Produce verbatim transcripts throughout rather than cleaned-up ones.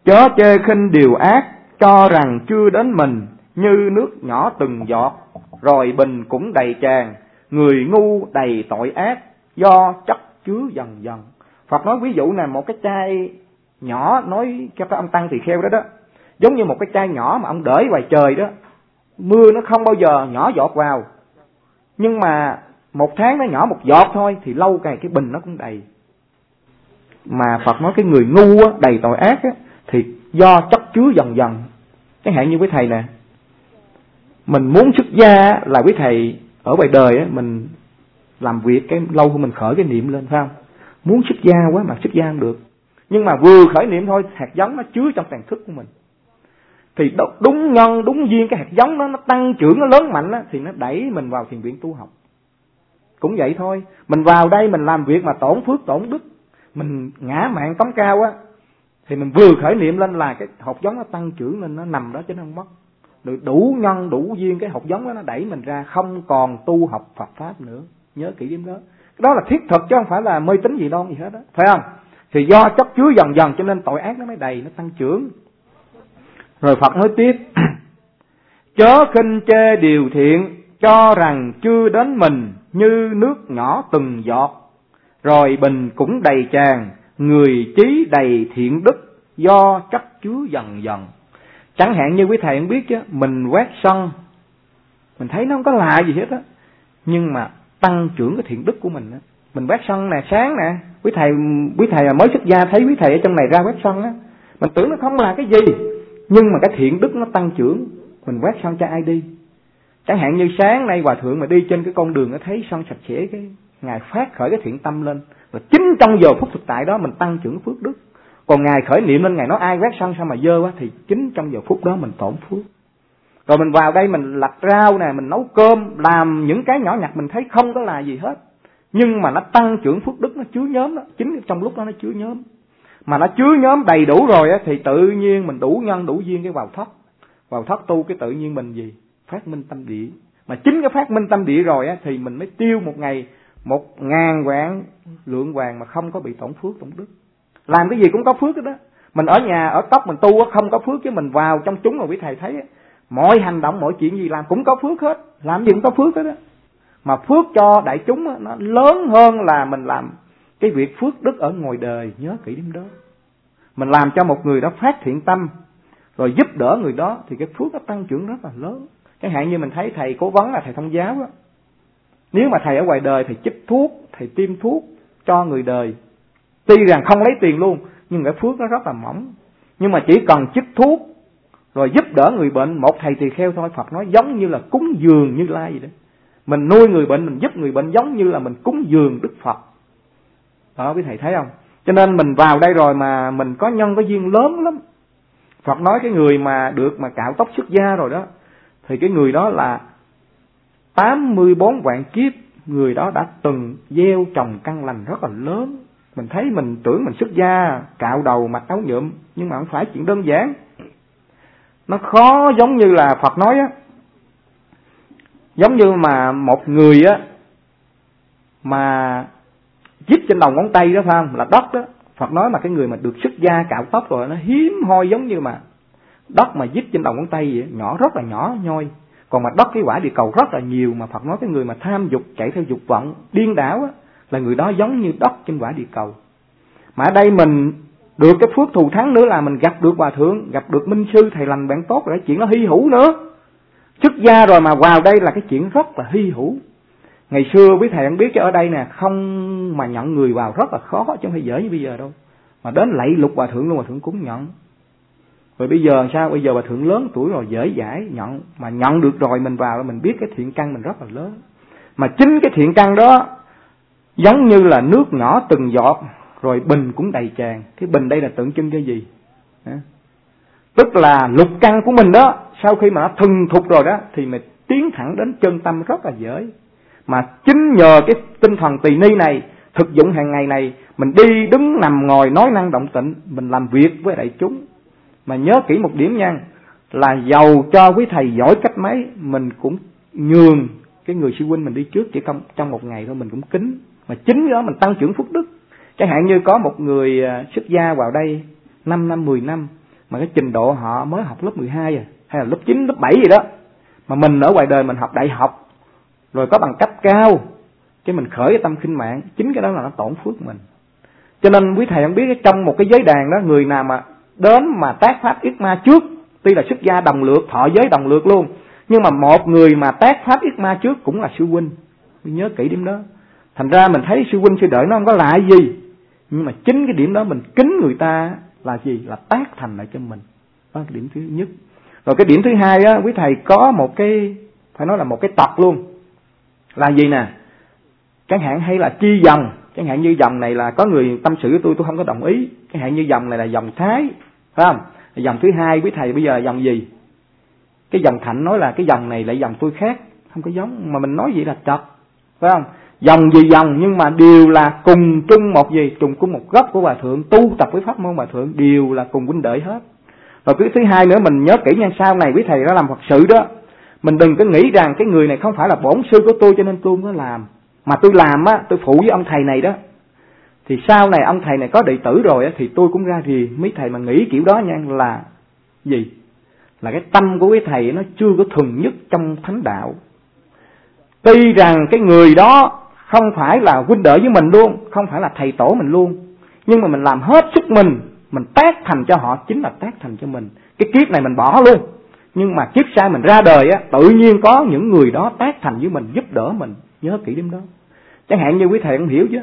Chớ chê khinh điều ác, cho rằng chưa đến mình, như nước nhỏ từng giọt, rồi bình cũng đầy tràn, người ngu đầy tội ác, do chất chứa dần dần. Phật nói ví dụ là một cái chai nhỏ, nói cho các ông tăng tỳ kheo đó đó, giống như một cái chai nhỏ mà ông để ngoài trời đó, mưa nó không bao giờ nhỏ giọt vào, nhưng mà một tháng nó nhỏ một giọt thôi, thì lâu ngày cái bình nó cũng đầy. Mà Phật nói cái người ngu á, đầy tội ác á, thì do chất chứa dần dần. Chẳng hạn như quý thầy nè, mình muốn xuất gia là quý thầy ở ngoài đời á, mình làm việc cái lâu hơn mình khởi cái niệm lên, phải không? Muốn xuất gia quá mà xuất gia không được, nhưng mà vừa khởi niệm thôi, hạt giống nó chứa trong tàn thức của mình, thì đúng nhân đúng duyên cái hạt giống đó nó tăng trưởng, nó lớn mạnh á, thì nó đẩy mình vào thiền viện tu học. Cũng vậy thôi, mình vào đây mình làm việc mà tổn phước tổn đức, mình ngã mạn tống cao á, thì mình vừa khởi niệm lên là cái hạt giống nó tăng trưởng lên, nó nằm đó chứ nó không mất. Rồi đủ nhân đủ duyên cái hạt giống đó nó đẩy mình ra, không còn tu học Phật pháp nữa. Nhớ kỹ điểm đó. Đó là thiết thực chứ không phải là mê tín gì đâu gì hết đó, phải không? Thì do chất chứa dần dần cho nên tội ác nó mới đầy, nó tăng trưởng. Rồi Phật nói tiếp: chớ khinh chê điều thiện, cho rằng chưa đến mình, như nước nhỏ từng giọt, rồi bình cũng đầy tràn, người trí đầy thiện đức, do chất chứa dần dần. Chẳng hạn như quý thầy không biết chứ, mình quét sân, mình thấy nó không có lạ gì hết á, nhưng mà tăng trưởng cái thiện đức của mình á. Mình quét sân nè, sáng nè, quý thầy quý thầy mới xuất gia thấy quý thầy ở trong này ra quét sân á, mình tưởng nó không là cái gì, nhưng mà cái thiện đức nó tăng trưởng. Mình quét sân cho ai đi? Chẳng hạn như sáng nay hòa thượng mà đi trên cái con đường nó thấy sân sạch sẽ, cái ngài phát khởi cái thiện tâm lên, và chính trong giờ phút thực tại đó mình tăng trưởng phước đức. Còn ngài khởi niệm lên, ngài nói ai quét sân sao mà dơ quá, thì chính trong giờ phút đó mình tổn phước. Rồi mình vào đây mình lặt rau nè, mình nấu cơm, làm những cái nhỏ nhặt mình thấy không có là gì hết, nhưng mà nó tăng trưởng phước đức, nó chứa nhóm đó, chính trong lúc đó nó chứa nhóm. Mà nó chứa nhóm đầy đủ rồi á, thì tự nhiên mình đủ nhân đủ duyên cái vào thất. Vào thất tu cái tự nhiên mình gì? Phát minh tâm địa. Mà chính cái phát minh tâm địa rồi á, thì mình mới tiêu một ngày một ngàn vạn lượng vàng mà không có bị tổn phước tổn đức. Làm cái gì cũng có phước đó. Mình ở nhà ở tóc mình tu không có phước, chứ mình vào trong chúng mà quý thầy thấy á, mọi hành động mọi chuyện gì làm cũng có phước hết, làm gì cũng có phước hết đó. Mà phước cho đại chúng á, nó lớn hơn là mình làm cái việc phước đức ở ngoài đời. Nhớ kỹ điểm đó. Mình làm cho một người đó phát thiện tâm, rồi giúp đỡ người đó, thì cái phước nó tăng trưởng rất là lớn. Chẳng hạn như mình thấy thầy cố vấn là thầy thông giáo đó, nếu mà thầy ở ngoài đời thầy chích thuốc, thầy tiêm thuốc cho người đời, tuy rằng không lấy tiền luôn, nhưng cái phước nó rất là mỏng. Nhưng mà chỉ cần chích thuốc rồi giúp đỡ người bệnh, một thầy tỳ kheo thôi, Phật nói giống như là cúng dường Như Lai vậy đó. Mình nuôi người bệnh, mình giúp người bệnh giống như là mình cúng dường Đức Phật. Đó quý thầy thấy không? Cho nên mình vào đây rồi mà mình có nhân có duyên lớn lắm. Phật nói cái người mà được mà cạo tóc xuất gia rồi đó, thì cái người đó là tám mươi bốn vạn kiếp, người đó đã từng gieo trồng căn lành rất là lớn. Mình thấy mình tưởng mình xuất gia cạo đầu mặc áo nhuộm, nhưng mà không phải chuyện đơn giản. Nó khó, giống như là Phật nói á, giống như mà một người á mà díp trên đầu ngón tay đó, phải không, là đất đó. Phật nói mà cái người mà được xuất gia cạo tóc rồi nó hiếm hoi, giống như mà đất mà díp trên đầu ngón tay vậy, nhỏ rất là nhỏ nhoi. Còn mà đất cái quả địa cầu rất là nhiều, mà Phật nói cái người mà tham dục chạy theo dục vọng điên đảo á, là người đó giống như đất trên quả địa cầu. Mà ở đây mình được cái phước thù thắng nữa là mình gặp được hòa thượng, gặp được minh sư, thầy lành bạn tốt, rồi chuyện nó hy hữu nữa. Xuất gia rồi mà vào đây là cái chuyện rất là hy hữu. Ngày xưa quý thầy không biết chứ ở đây nè, không mà nhận người vào rất là khó, chứ không phải dễ như bây giờ đâu. Mà đến lạy lục hòa thượng luôn, hòa thượng cũng nhận. Rồi bây giờ sao? Bây giờ hòa thượng lớn tuổi rồi, dễ dãi nhận. Mà nhận được rồi mình vào, mình biết cái thiện căn mình rất là lớn. Mà chính cái thiện căn đó giống như là nước nhỏ từng giọt, rồi bình cũng đầy tràn. Cái bình đây là tượng trưng cái gì? Tức là lục căn của mình đó, sau khi mà nó thuần thục rồi đó, thì mình tiến thẳng đến chân tâm rất là dễ. Mà chính nhờ cái tinh thần tỳ ni này, thực dụng hàng ngày này, mình đi đứng nằm ngồi nói năng động tịnh, mình làm việc với đại chúng. Mà nhớ kỹ một điểm nha, là giàu cho quý thầy giỏi cách mấy, mình cũng nhường cái người sư huynh mình đi trước chỉ trong, trong một ngày thôi, mình cũng kính. Mà chính đó mình tăng trưởng phước đức. Chẳng hạn như có một người xuất gia vào đây năm năm, mười năm, mà cái trình độ họ mới học lớp mười hai à, hay là lớp chín, lớp bảy gì đó. Mà mình ở ngoài đời mình học đại học, rồi có bằng cấp cao, cái mình khởi cái tâm khinh mạng, chính cái đó là nó tổn phước mình. Cho nên quý thầy không biết trong một cái giới đàn đó, người nào mà đến mà tác pháp yết ma trước, tuy là xuất gia đồng lược, thọ giới đồng lược luôn, nhưng mà một người mà tác pháp yết ma trước cũng là sư huynh. Mình nhớ kỹ điểm đó. Thành ra mình thấy sư huynh sư đệ nó không có lạ gì, nhưng mà chính cái điểm đó mình kính người ta là gì? Là tác thành lại cho mình. Đó là cái điểm thứ nhất. Rồi cái điểm thứ hai á, quý thầy có một cái, phải nói là một cái tật luôn. Là gì nè? Chẳng hạn hay là chi dòng. Chẳng hạn như dòng này là có người tâm sự với tôi, tôi không có đồng ý. Chẳng hạn như dòng này là dòng Thái, phải không? Dòng thứ hai quý thầy bây giờ là dòng gì? Cái dòng Thạnh nói là cái dòng này lại dòng tôi khác, không có giống, mà mình nói vậy là trật, phải không? Dòng gì dòng nhưng mà đều là cùng chung một gì, cùng chung một gốc của Hòa Thượng, tu tập với pháp môn Hòa Thượng, đều là cùng huynh đệ hết. Rồi cái thứ hai nữa mình nhớ kỹ nha, sau này quý thầy đã làm Phật sự đó, mình đừng có nghĩ rằng cái người này không phải là bổn sư của tôi cho nên tôi không có làm, mà tôi làm á, tôi phụ với ông thầy này đó. Thì sau này ông thầy này có đệ tử rồi á, thì tôi cũng ra thì mấy thầy mà nghĩ kiểu đó nha là gì? Là cái tâm của quý thầy nó chưa có thuần nhất trong thánh đạo. Tuy rằng cái người đó không phải là huynh đệ với mình luôn, không phải là thầy tổ mình luôn, nhưng mà mình làm hết sức mình, mình tác thành cho họ chính là tác thành cho mình. Cái kiếp này mình bỏ luôn, nhưng mà kiếp sau mình ra đời á, tự nhiên có những người đó tác thành với mình, giúp đỡ mình. Nhớ kỹ điểm đó. Chẳng hạn như quý thầy cũng hiểu chứ,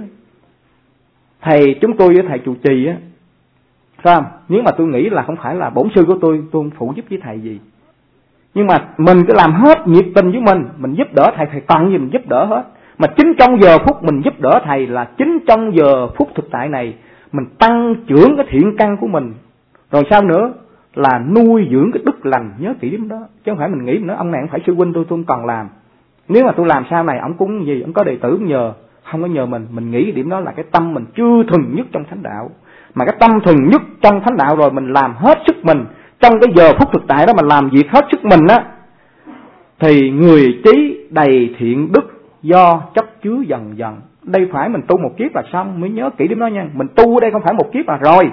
thầy chúng tôi với thầy trụ trì á, phải không? Nếu mà tôi nghĩ là không phải là bổn sư của tôi, tôi không phụ giúp với thầy gì. Nhưng mà mình cứ làm hết nhiệt tình với mình, mình giúp đỡ thầy, thầy cần gì mình giúp đỡ hết. Mà chính trong giờ phút mình giúp đỡ thầy là chính trong giờ phút thực tại này mình tăng trưởng cái thiện căn của mình. Rồi sao nữa? Là nuôi dưỡng cái đức lành. Nhớ kỹ điểm đó. Chứ không phải mình nghĩ mình nói ông này không phải sư huynh tôi, tôi không cần làm. Nếu mà tôi làm sau này ông cũng gì, ông có đệ tử nhờ, không có nhờ mình. Mình nghĩ điểm đó là cái tâm mình chưa thuần nhất trong thánh đạo. Mà cái tâm thuần nhất trong thánh đạo rồi mình làm hết sức mình, trong cái giờ phút thực tại đó mình làm việc hết sức mình á, thì người trí đầy thiện đức do chấp chứa dần dần. Đây phải mình tu một kiếp là xong, mới nhớ kỹ điểm đó nha. Mình tu ở đây không phải một kiếp là rồi,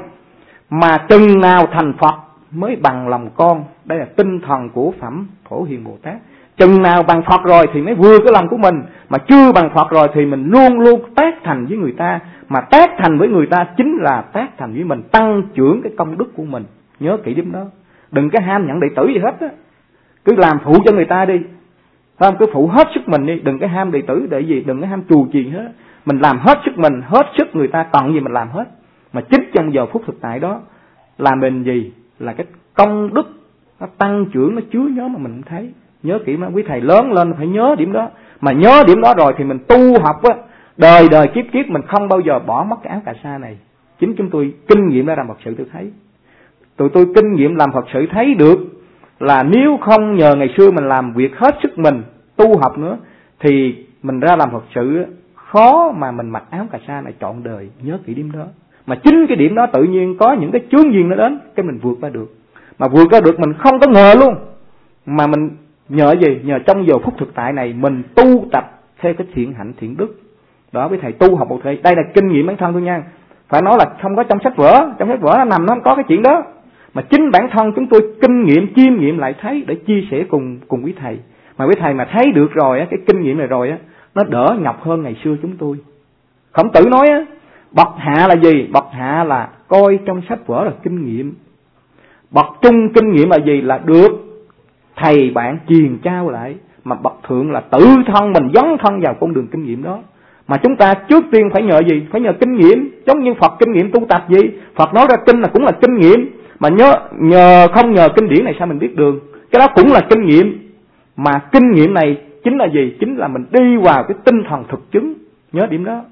mà chừng nào thành Phật mới bằng lòng con. Đây là tinh thần của phẩm Phổ Hiền Bồ Tát. Chừng nào bằng Phật rồi thì mới vừa cái lòng của mình, mà chưa bằng Phật rồi thì mình luôn luôn tác thành với người ta. Mà tác thành với người ta chính là tác thành với mình, tăng trưởng cái công đức của mình. Nhớ kỹ điểm đó. Đừng có ham nhận đệ tử gì hết á, cứ làm phụ cho người ta đi, không? Cứ phụ hết sức mình đi, đừng có ham đệ tử để gì, đừng có ham trù trì hết. Mình làm hết sức mình, hết sức người ta cần gì mình làm hết. Mà chính trong giờ phút thực tại đó là mình gì? Là cái công đức nó tăng trưởng, nó chứa nhớ mà mình không thấy. Nhớ kỹ mà quý thầy lớn lên phải nhớ điểm đó. Mà nhớ điểm đó rồi thì mình tu học á, đời đời kiếp kiếp mình không bao giờ bỏ mất cái áo cà sa này. Chính chúng tôi kinh nghiệm ra làm Phật sự tôi thấy. Tụi tôi kinh nghiệm làm Phật sự thấy được là nếu không nhờ ngày xưa mình làm việc hết sức mình, tu học nữa, thì mình ra làm Phật sự khó mà mình mặc áo cà sa này trọn đời. Nhớ kỹ điểm đó. Mà chính cái điểm đó tự nhiên có những cái chướng duyên nó đến, cái mình vượt qua được. Mà vượt qua được mình không có ngờ luôn. Mà mình nhờ gì? Nhờ trong giờ phút thực tại này mình tu tập theo cái thiện hạnh thiện đức. Đó với thầy tu học một thầy, đây là kinh nghiệm bản thân tôi nha. Phải nói là không có trong sách vở, trong sách vở nó nằm nó không có cái chuyện đó. Mà chính bản thân chúng tôi kinh nghiệm, chiêm nghiệm lại thấy để chia sẻ cùng cùng quý thầy. Mà quý thầy mà thấy được rồi á, cái kinh nghiệm này rồi á, nó đỡ nhọc hơn ngày xưa chúng tôi. Khổng Tử nói á, bậc hạ là gì? Bậc hạ là coi trong sách vở là kinh nghiệm. Bậc trung kinh nghiệm là gì? Là được thầy bạn truyền trao lại. Mà bậc thượng là tự thân mình dấn thân vào con đường kinh nghiệm đó. Mà chúng ta trước tiên phải nhờ gì? Phải nhờ kinh nghiệm. Giống như Phật kinh nghiệm tu tập gì? Phật nói ra kinh là cũng là kinh nghiệm. Mà nhớ nhờ không nhờ kinh điển này sao mình biết đường? Cái đó cũng là kinh nghiệm. Mà kinh nghiệm này chính là gì? Chính là mình đi vào cái tinh thần thực chứng. Nhớ điểm đó.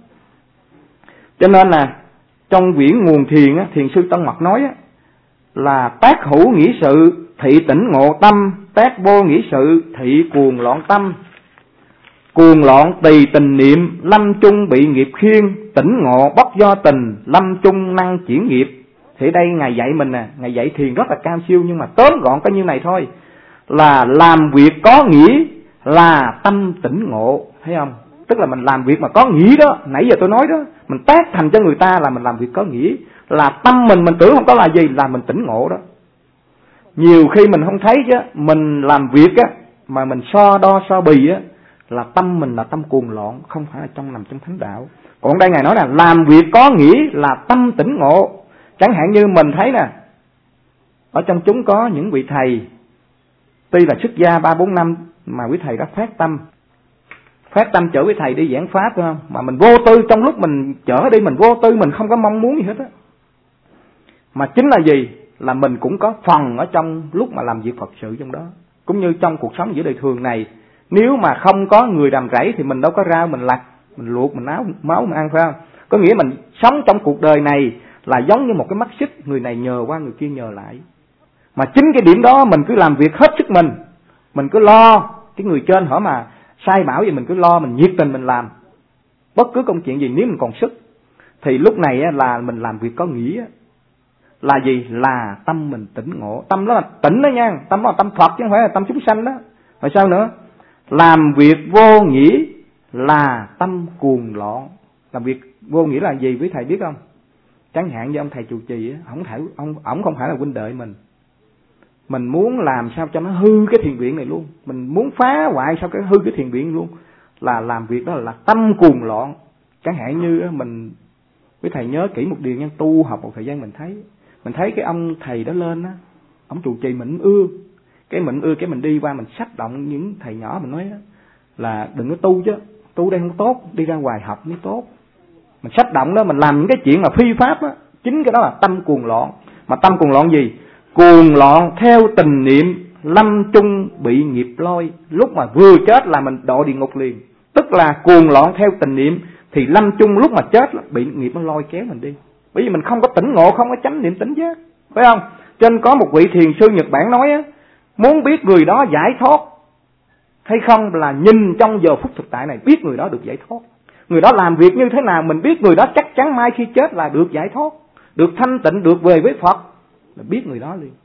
Cho nên là trong quyển Nguồn Thiền á, Thiền sư Tân Mật nói á, là tác hữu nghĩ sự thị tỉnh ngộ tâm, tác vô nghĩ sự thị cuồng loạn tâm. Cuồng loạn tùy tình niệm, lâm chung bị nghiệp khiên, tỉnh ngộ bất do tình, lâm chung năng chuyển nghiệp. Thì đây Ngài dạy mình nè, Ngài dạy thiền rất là cao siêu, nhưng mà tóm gọn có như này thôi. Là làm việc có nghĩa là tâm tỉnh ngộ, thấy không? Tức là mình làm việc mà có nghĩa đó, nãy giờ tôi nói đó, mình tác thành cho người ta là mình làm việc có nghĩa. Là tâm mình, mình tưởng không có là gì, là mình tỉnh ngộ đó. Nhiều khi mình không thấy chứ, mình làm việc á mà mình so đo so bì á, là tâm mình là tâm cuồng loạn, không phải là trong nằm trong thánh đạo. Còn đây Ngài nói là làm việc có nghĩa là tâm tỉnh ngộ. Chẳng hạn như mình thấy nè, ở trong chúng có những vị thầy tuy là xuất gia ba bốn năm mà quý thầy rất phát tâm, phát tâm chở quý thầy đi giảng pháp, phải không? Mà mình vô tư, trong lúc mình chở đi mình vô tư, mình không có mong muốn gì hết á. Mà chính là gì? Là mình cũng có phần ở trong lúc mà làm việc Phật sự trong đó. Cũng như trong cuộc sống giữa đời thường này, nếu mà không có người đàm rẫy thì mình đâu có rau mình lặt, mình luộc, mình nấu máu mình ăn, phải không? Có nghĩa mình sống trong cuộc đời này là giống như một cái mắt xích, người này nhờ qua người kia nhờ lại. Mà chính cái điểm đó mình cứ làm việc hết sức mình, mình cứ lo, cái người trên hỏi mà sai bảo gì mình cứ lo, mình nhiệt tình mình làm. Bất cứ công chuyện gì nếu mình còn sức, thì lúc này là mình làm việc có nghĩa. Là gì? Là tâm mình tỉnh ngộ. Tâm đó là tỉnh đó nha, tâm đó là tâm Phật chứ không phải là tâm chúng sanh đó. Rồi sao nữa? Làm việc vô nghĩa là tâm cuồng loạn. Làm việc vô nghĩa là gì quý thầy biết không? Chẳng hạn như ông thầy trụ trì á, không thể ông ổng không phải là huynh đệ mình. Mình muốn làm sao cho nó hư cái thiền viện này luôn, mình muốn phá hoại sao cái hư cái thiền viện luôn, là làm việc đó là tâm cuồng loạn. Chẳng hạn như mình, quý thầy nhớ kỹ một điều nha, tu học một thời gian mình thấy mình thấy cái ông thầy đó lên á, ông trụ trì mình ưa, cái mình ưa cái mình đi qua mình sách động những thầy nhỏ, mình nói á, là đừng có tu chứ, tu đây không tốt, đi ra ngoài học mới tốt. Mình sách động đó, mình làm những cái chuyện mà phi pháp á, chính cái đó là tâm cuồng loạn. Mà tâm cuồng loạn gì? Cuồng loạn theo tình niệm, lâm chung bị nghiệp lôi. Lúc mà vừa chết là mình độ địa ngục liền. Tức là cuồng loạn theo tình niệm thì lâm chung lúc mà chết là bị nghiệp nó lôi kéo mình đi. Bởi vì mình không có tỉnh ngộ, không có chánh niệm tỉnh giác, phải không? Cho nên có một vị thiền sư Nhật Bản nói á, muốn biết người đó giải thoát hay không là nhìn trong giờ phút thực tại này, biết người đó được giải thoát. Người đó làm việc như thế nào, mình biết người đó chắc chắn mai khi chết là được giải thoát, được thanh tịnh, được về với Phật, là biết người đó liền.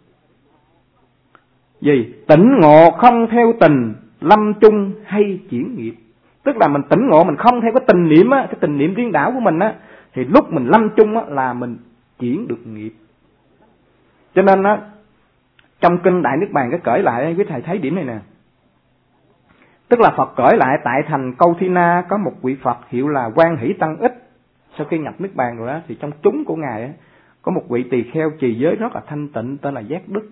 Gì? Tỉnh ngộ không theo tình, lâm chung hay chuyển nghiệp. Tức là mình tỉnh ngộ, mình không theo cái tình niệm á, cái tình niệm điên đảo của mình á, thì lúc mình lâm chung á là mình chuyển được nghiệp. Cho nên á, trong kinh Đại Niết Bàn cái cởi lại, quý thầy thấy điểm này nè. Tức là Phật cởi lại tại thành Câu Thi Na có một vị Phật hiệu là Quan Hỷ Tăng Ích. Sau khi nhập Niết Bàn rồi á, thì trong chúng của Ngài á, có một vị tỳ kheo trì giới rất là thanh tịnh tên là Giác Đức.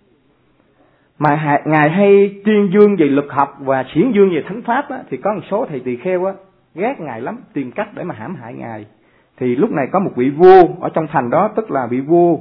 Mà Ngài hay tuyên dương về lực học và xiển dương về thánh pháp á, thì có một số thầy tỳ kheo á ghét Ngài lắm, tìm cách để mà hãm hại Ngài. Thì lúc này có một vị vua ở trong thành đó, tức là vị vua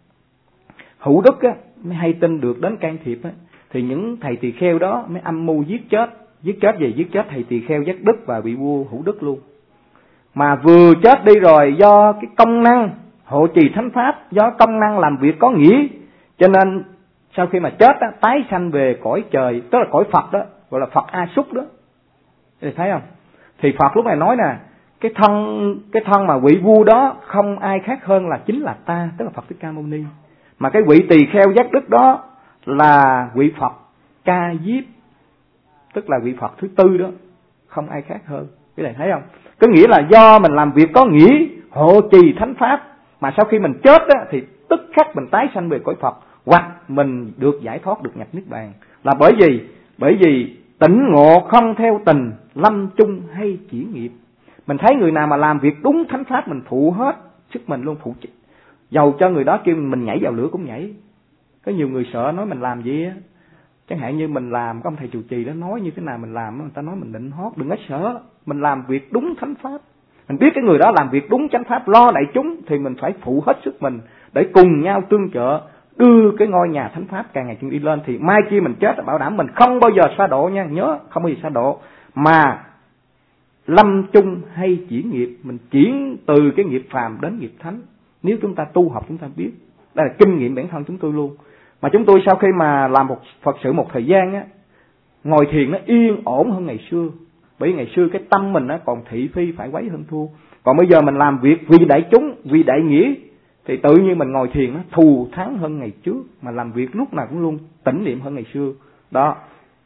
Hữu Đức á, mới hay tin được đến can thiệp á, thì những thầy tỳ kheo đó mới âm mưu giết chết, giết chết về giết chết thầy tỳ kheo Giác Đức và vị vua Hữu Đức luôn. Mà vừa chết đi rồi, do cái công năng hộ trì thánh pháp, do công năng làm việc có nghĩa, cho nên sau khi mà chết á, tái sanh về cõi trời, tức là cõi Phật đó, gọi là Phật A Súc đó. Thì thấy không? Thì Phật lúc này nói nè, cái thân cái thân mà vị vua đó không ai khác hơn là chính là ta, tức là Phật Thích Ca Mâu Ni. Mà cái vị tỳ kheo Giác Đức đó là vị Phật Ca Diếp, tức là vị Phật thứ tư đó, không ai khác hơn. Cái này thấy không? Có nghĩa là do mình làm việc có nghĩa, hộ trì thánh pháp, mà sau khi mình chết á, thì tức khắc mình tái sanh về cõi Phật, hoặc mình được giải thoát, được nhập Niết Bàn. Là bởi vì bởi vì tỉnh ngộ không theo tình, lâm chung hay chuyển nghiệp. Mình thấy người nào mà làm việc đúng thánh pháp mình phụ hết sức mình luôn, phụ dầu cho người đó kêu mình nhảy vào lửa cũng nhảy. Có nhiều người sợ nói mình làm gì á, chẳng hạn như mình làm, có ông thầy trụ trì đó nói như thế nào mình làm, người ta nói mình định hót, đừng có sợ. Mình làm việc đúng thánh pháp, mình biết cái người đó làm việc đúng chánh pháp, lo đại chúng, thì mình phải phụ hết sức mình để cùng nhau tương trợ, đưa cái ngôi nhà thánh pháp càng ngày càng đi lên. Thì mai kia mình chết, bảo đảm mình không bao giờ sa độ nha, nhớ không bao giờ sa độ, mà lâm chung hay chuyển nghiệp, mình chuyển từ cái nghiệp phàm đến nghiệp thánh. Nếu chúng ta tu học chúng ta biết, đây là kinh nghiệm bản thân chúng tôi luôn. Mà chúng tôi sau khi mà làm một Phật sự một thời gian á, ngồi thiền nó yên ổn hơn ngày xưa. Bởi vì ngày xưa cái tâm mình nó còn thị phi phải quấy hơn thua. Còn bây giờ mình làm việc vì đại chúng, vì đại nghĩa, thì tự nhiên mình ngồi thiền nó thù thắng hơn ngày trước, mà làm việc lúc nào cũng luôn tỉnh niệm hơn ngày xưa. Đó.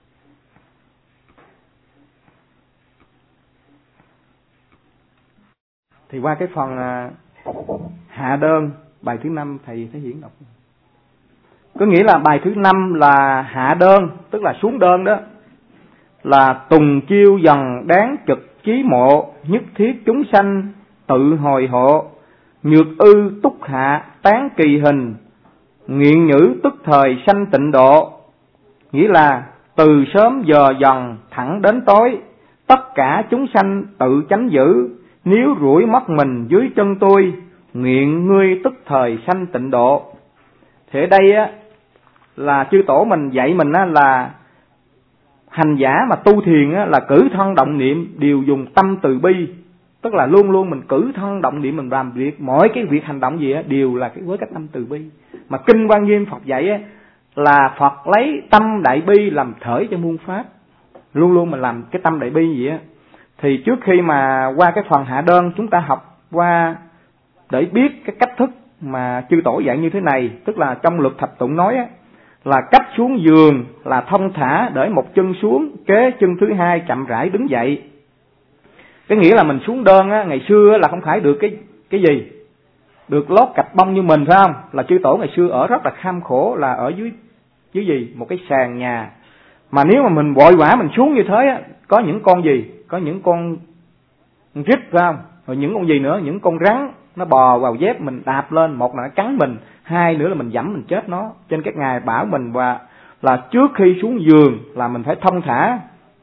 Thì qua cái phần hạ đơn bài thứ năm thầy Thế Hiển đọc. Có nghĩa là bài thứ năm là hạ đơn, tức là xuống đơn đó. Là tùng chiêu dần đáng trực chí mộ, nhất thiết chúng sanh tự hồi hộ. Nhược ư túc hạ tán kỳ hình, nguyện nhữ tức thời sanh tịnh độ. Nghĩa là từ sớm giờ dần thẳng đến tối, tất cả chúng sanh tự chánh giữ. Nếu rủi mất mình dưới chân tôi, nguyện ngươi tức thời sanh tịnh độ. Thì ở đây á, là chư tổ mình dạy mình á, là hành giả mà tu thiền á, là cử thân động niệm đều dùng tâm từ bi. Tức là luôn luôn mình cử thân động niệm, mình làm việc, mỗi cái việc hành động gì á, đều là cái với cái tâm từ bi. Mà Kinh Quan Nghiêm Phật dạy á, là Phật lấy tâm đại bi làm khởi cho muôn pháp. Luôn luôn mình làm cái tâm đại bi gì á. Thì trước khi mà qua cái phần hạ đơn, chúng ta học qua để biết cái cách thức mà chư tổ dạy như thế này. Tức là trong luật thập tụng nói á, là cách xuống giường là thông thả, để một chân xuống, kế chân thứ hai chậm rãi đứng dậy. Cái nghĩa là mình xuống đơn á, ngày xưa á, là không phải được cái cái gì, được lót gạch bông như mình, phải không? Là chư tổ ngày xưa ở rất là kham khổ, là ở dưới dưới gì, một cái sàn nhà. Mà nếu mà mình vội vã mình xuống như thế á, có những con gì, có những con rít, phải không? Rồi những con gì nữa, những con rắn nó bò vào dép mình, đạp lên, một là nó cắn mình, hai nữa là mình dẫm mình chết nó. Trên các ngài bảo mình và là trước khi xuống giường là mình phải thông thả.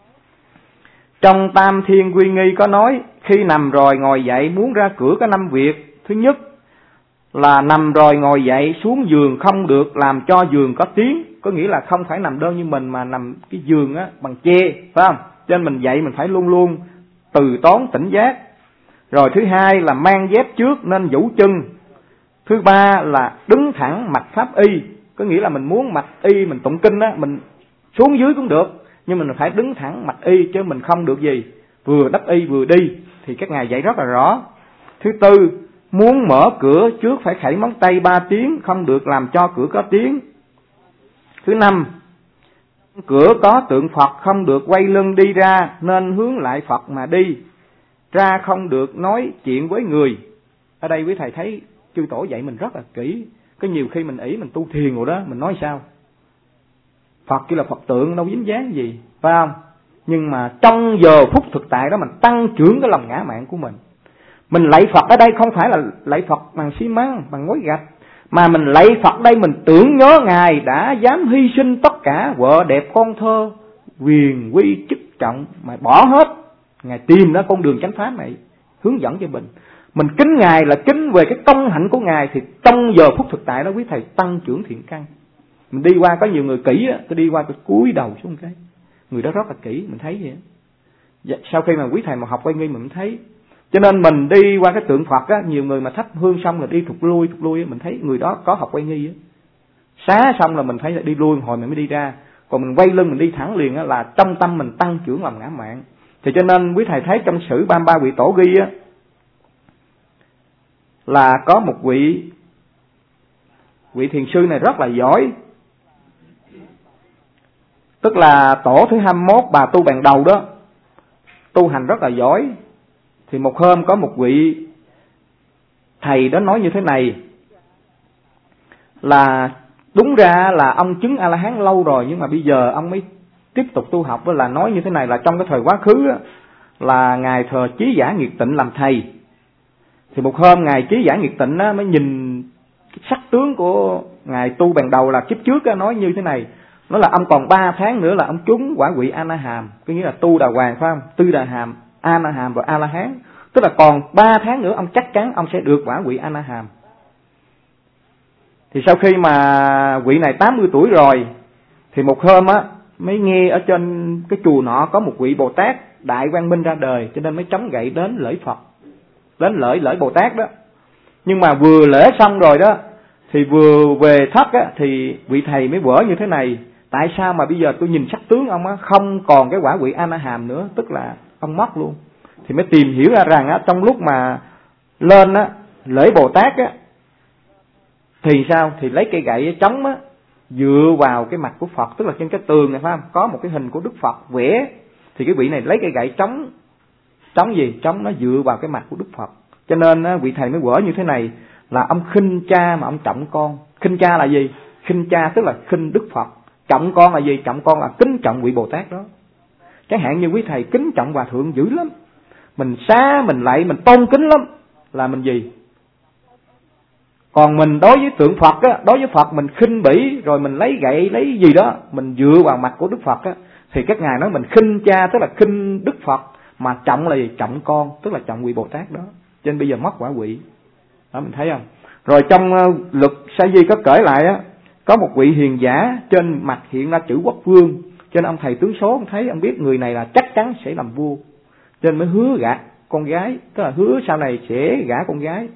Trong Tam Thiên Quy Nghi có nói, khi nằm rồi ngồi dậy muốn ra cửa có năm việc. Thứ nhất là nằm rồi ngồi dậy xuống giường không được làm cho giường có tiếng. Có nghĩa là không phải nằm đơn như mình, mà nằm cái giường á bằng tre, phải không? Cho nên mình dậy mình phải luôn luôn từ tốn tỉnh giác. Rồi thứ hai là mang dép trước nên vũ chân. Thứ ba là đứng thẳng mặc pháp y. Có nghĩa là mình muốn mặc y, mình tụng kinh á, mình xuống dưới cũng được, nhưng mình phải đứng thẳng mặc y, chứ mình không được gì vừa đắp y vừa đi. Thì các ngài dạy rất là rõ. Thứ tư, muốn mở cửa trước phải khẩy móng tay ba tiếng, không được làm cho cửa có tiếng. Thứ năm, cửa có tượng Phật không được quay lưng đi ra, nên hướng lại Phật mà đi. Ra không được nói chuyện với người. Ở đây quý thầy thấy chư tổ dạy mình rất là kỹ. Có nhiều khi mình ý mình tu thiền rồi đó, mình nói sao? Phật chỉ là Phật tượng, đâu dính dáng gì, phải không? Nhưng mà trong giờ phút thực tại đó mình tăng trưởng cái lòng ngã mạn của mình. Mình lạy Phật ở đây không phải là lạy Phật bằng xi măng, bằng ngói gạch, mà mình lạy Phật đây mình tưởng nhớ Ngài đã dám hy sinh tất cả, vợ đẹp con thơ, quyền quy chức trọng, mà bỏ hết. Ngài tìm ra con đường chánh pháp này, hướng dẫn cho mình. Mình kính Ngài là kính về cái công hạnh của Ngài. Thì trong giờ phút thực tại đó quý thầy tăng trưởng thiện căn. Mình đi qua có nhiều người kỹ á, tôi đi qua tôi cúi đầu xuống cái, người đó rất là kỹ, mình thấy vậy. Dạ, sau khi mà quý thầy mà học quay nghi mình thấy. Cho nên mình đi qua cái tượng Phật á, nhiều người mà thắp hương xong là đi thụt lui thụt lui á, mình thấy người đó có học quay nghi á. Xá xong là mình thấy là đi lui hồi mình mới đi ra. Còn mình quay lưng mình đi thẳng liền á, là trong tâm mình tăng trưởng lòng ngã mạn. Thì cho nên quý thầy thấy trong sử ba mươi ba vị tổ ghi á, là có một vị vị thiền sư này rất là giỏi. Tức là tổ thứ hai mươi mốt bà tu bàn đầu đó, tu hành rất là giỏi. Thì một hôm có một vị thầy đó nói như thế này, là đúng ra là ông chứng A-la-hán lâu rồi, nhưng mà bây giờ ông mới tiếp tục tu học. Là nói như thế này, là trong cái thời quá khứ á, là ngài thờ Chí Giả Nhiệt Tịnh làm thầy. Thì một hôm ngài Chí Giả Nhiệt Tịnh á, mới nhìn cái sắc tướng của ngài tu bàn đầu là kiếp trước á, nói như thế này, nói là ông còn ba tháng nữa là ông trúng quả vị A-na-hàm. Có nghĩa là tu đà hoàng, phải không? Tư đà hàm, A-na-hàm và A-la-hán. Tức là còn ba tháng nữa ông chắc chắn ông sẽ được quả vị A-na-hàm. Thì sau khi mà vị này tám mươi tuổi rồi, thì một hôm á, mới nghe ở trên cái chùa nọ có một vị Bồ Tát Đại Quang Minh ra đời, cho nên mới chống gậy đến lễ Phật, đến lễ lễ Bồ Tát đó. Nhưng mà vừa lễ xong rồi đó, thì vừa về thất á, thì vị thầy mới vỡ như thế này: tại sao mà bây giờ tôi nhìn sắc tướng ông á, không còn cái quả vị A-na-hàm nữa, tức là ông mất luôn. Thì mới tìm hiểu ra rằng á, trong lúc mà lên á lễ Bồ Tát á, thì sao? Thì lấy cây gậy chống á, dựa vào cái mặt của Phật, tức là trên cái tường này, phải không? Có một cái hình của Đức Phật vẽ. Thì cái vị này lấy cây gậy chống, chống gì? Chống nó dựa vào cái mặt của Đức Phật. Cho nên á, vị thầy mới vỡ như thế này, là ông khinh cha mà ông trọng con. Khinh cha là gì? Khinh cha tức là khinh Đức Phật. Trọng con là gì? Trọng con là kính trọng vị Bồ Tát đó. Chẳng hạn như quý thầy kính trọng hòa thượng dữ lắm, mình xá mình lạy mình tôn kính lắm, là mình gì? Còn mình đối với tượng Phật á, đối với Phật mình khinh bỉ, rồi mình lấy gậy lấy gì đó mình dựa vào mặt của Đức Phật á, thì các ngài nói mình khinh cha tức là khinh Đức Phật, mà trọng là gì? Trọng con tức là trọng vị Bồ Tát đó. Cho nên bây giờ mất quả vị đó, mình thấy không? Rồi trong uh, luật Sa Di có kể lại á, có một vị hiền giả trên mặt hiện ra chữ quốc vương, cho nên ông thầy tướng số ông thấy, ông biết người này là chắc chắn sẽ làm vua, cho nên mới hứa gả con gái, tức là hứa sau này sẽ gả con gái.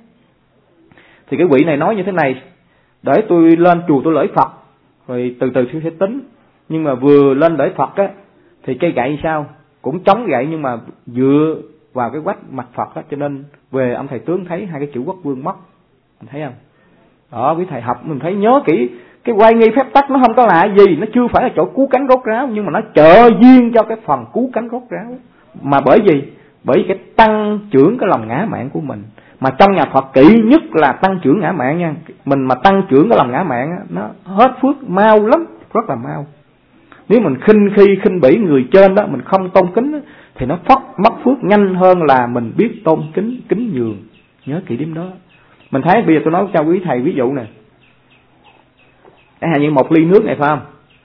Thì cái vị này nói như thế này: để tôi lên chùa tôi lễ Phật, rồi từ từ tôi sẽ tính. Nhưng mà vừa lên lễ Phật á, thì cây gậy sao cũng chống gậy, nhưng mà dựa vào cái quách mặt Phật á, cho nên về ông thầy tướng thấy hai cái chữ quốc vương mất. Mình thấy không? Đó, quý thầy học mình thấy nhớ kỹ, cái oai nghi phép tắc nó không có lạ gì, nó chưa phải là chỗ cứu cánh rốt ráo, nhưng mà nó trợ duyên cho cái phần cứu cánh rốt ráo. Mà bởi vì bởi cái tăng trưởng cái lòng ngã mạn của mình. Mà trong nhà Phật kỹ nhất là tăng trưởng ngã mạn nha. Mình mà tăng trưởng cái lòng ngã mạn á, nó hết phước mau lắm, rất là mau. Nếu mình khinh khi khinh bỉ người trên đó, mình không tôn kính đó, thì nó phất mất phước nhanh hơn là mình biết tôn kính kính nhường. Nhớ kỹ điểm đó. Mình thấy bây giờ tôi nói cho quý thầy ví dụ nè, chẳng hạn như một ly nước này phải không?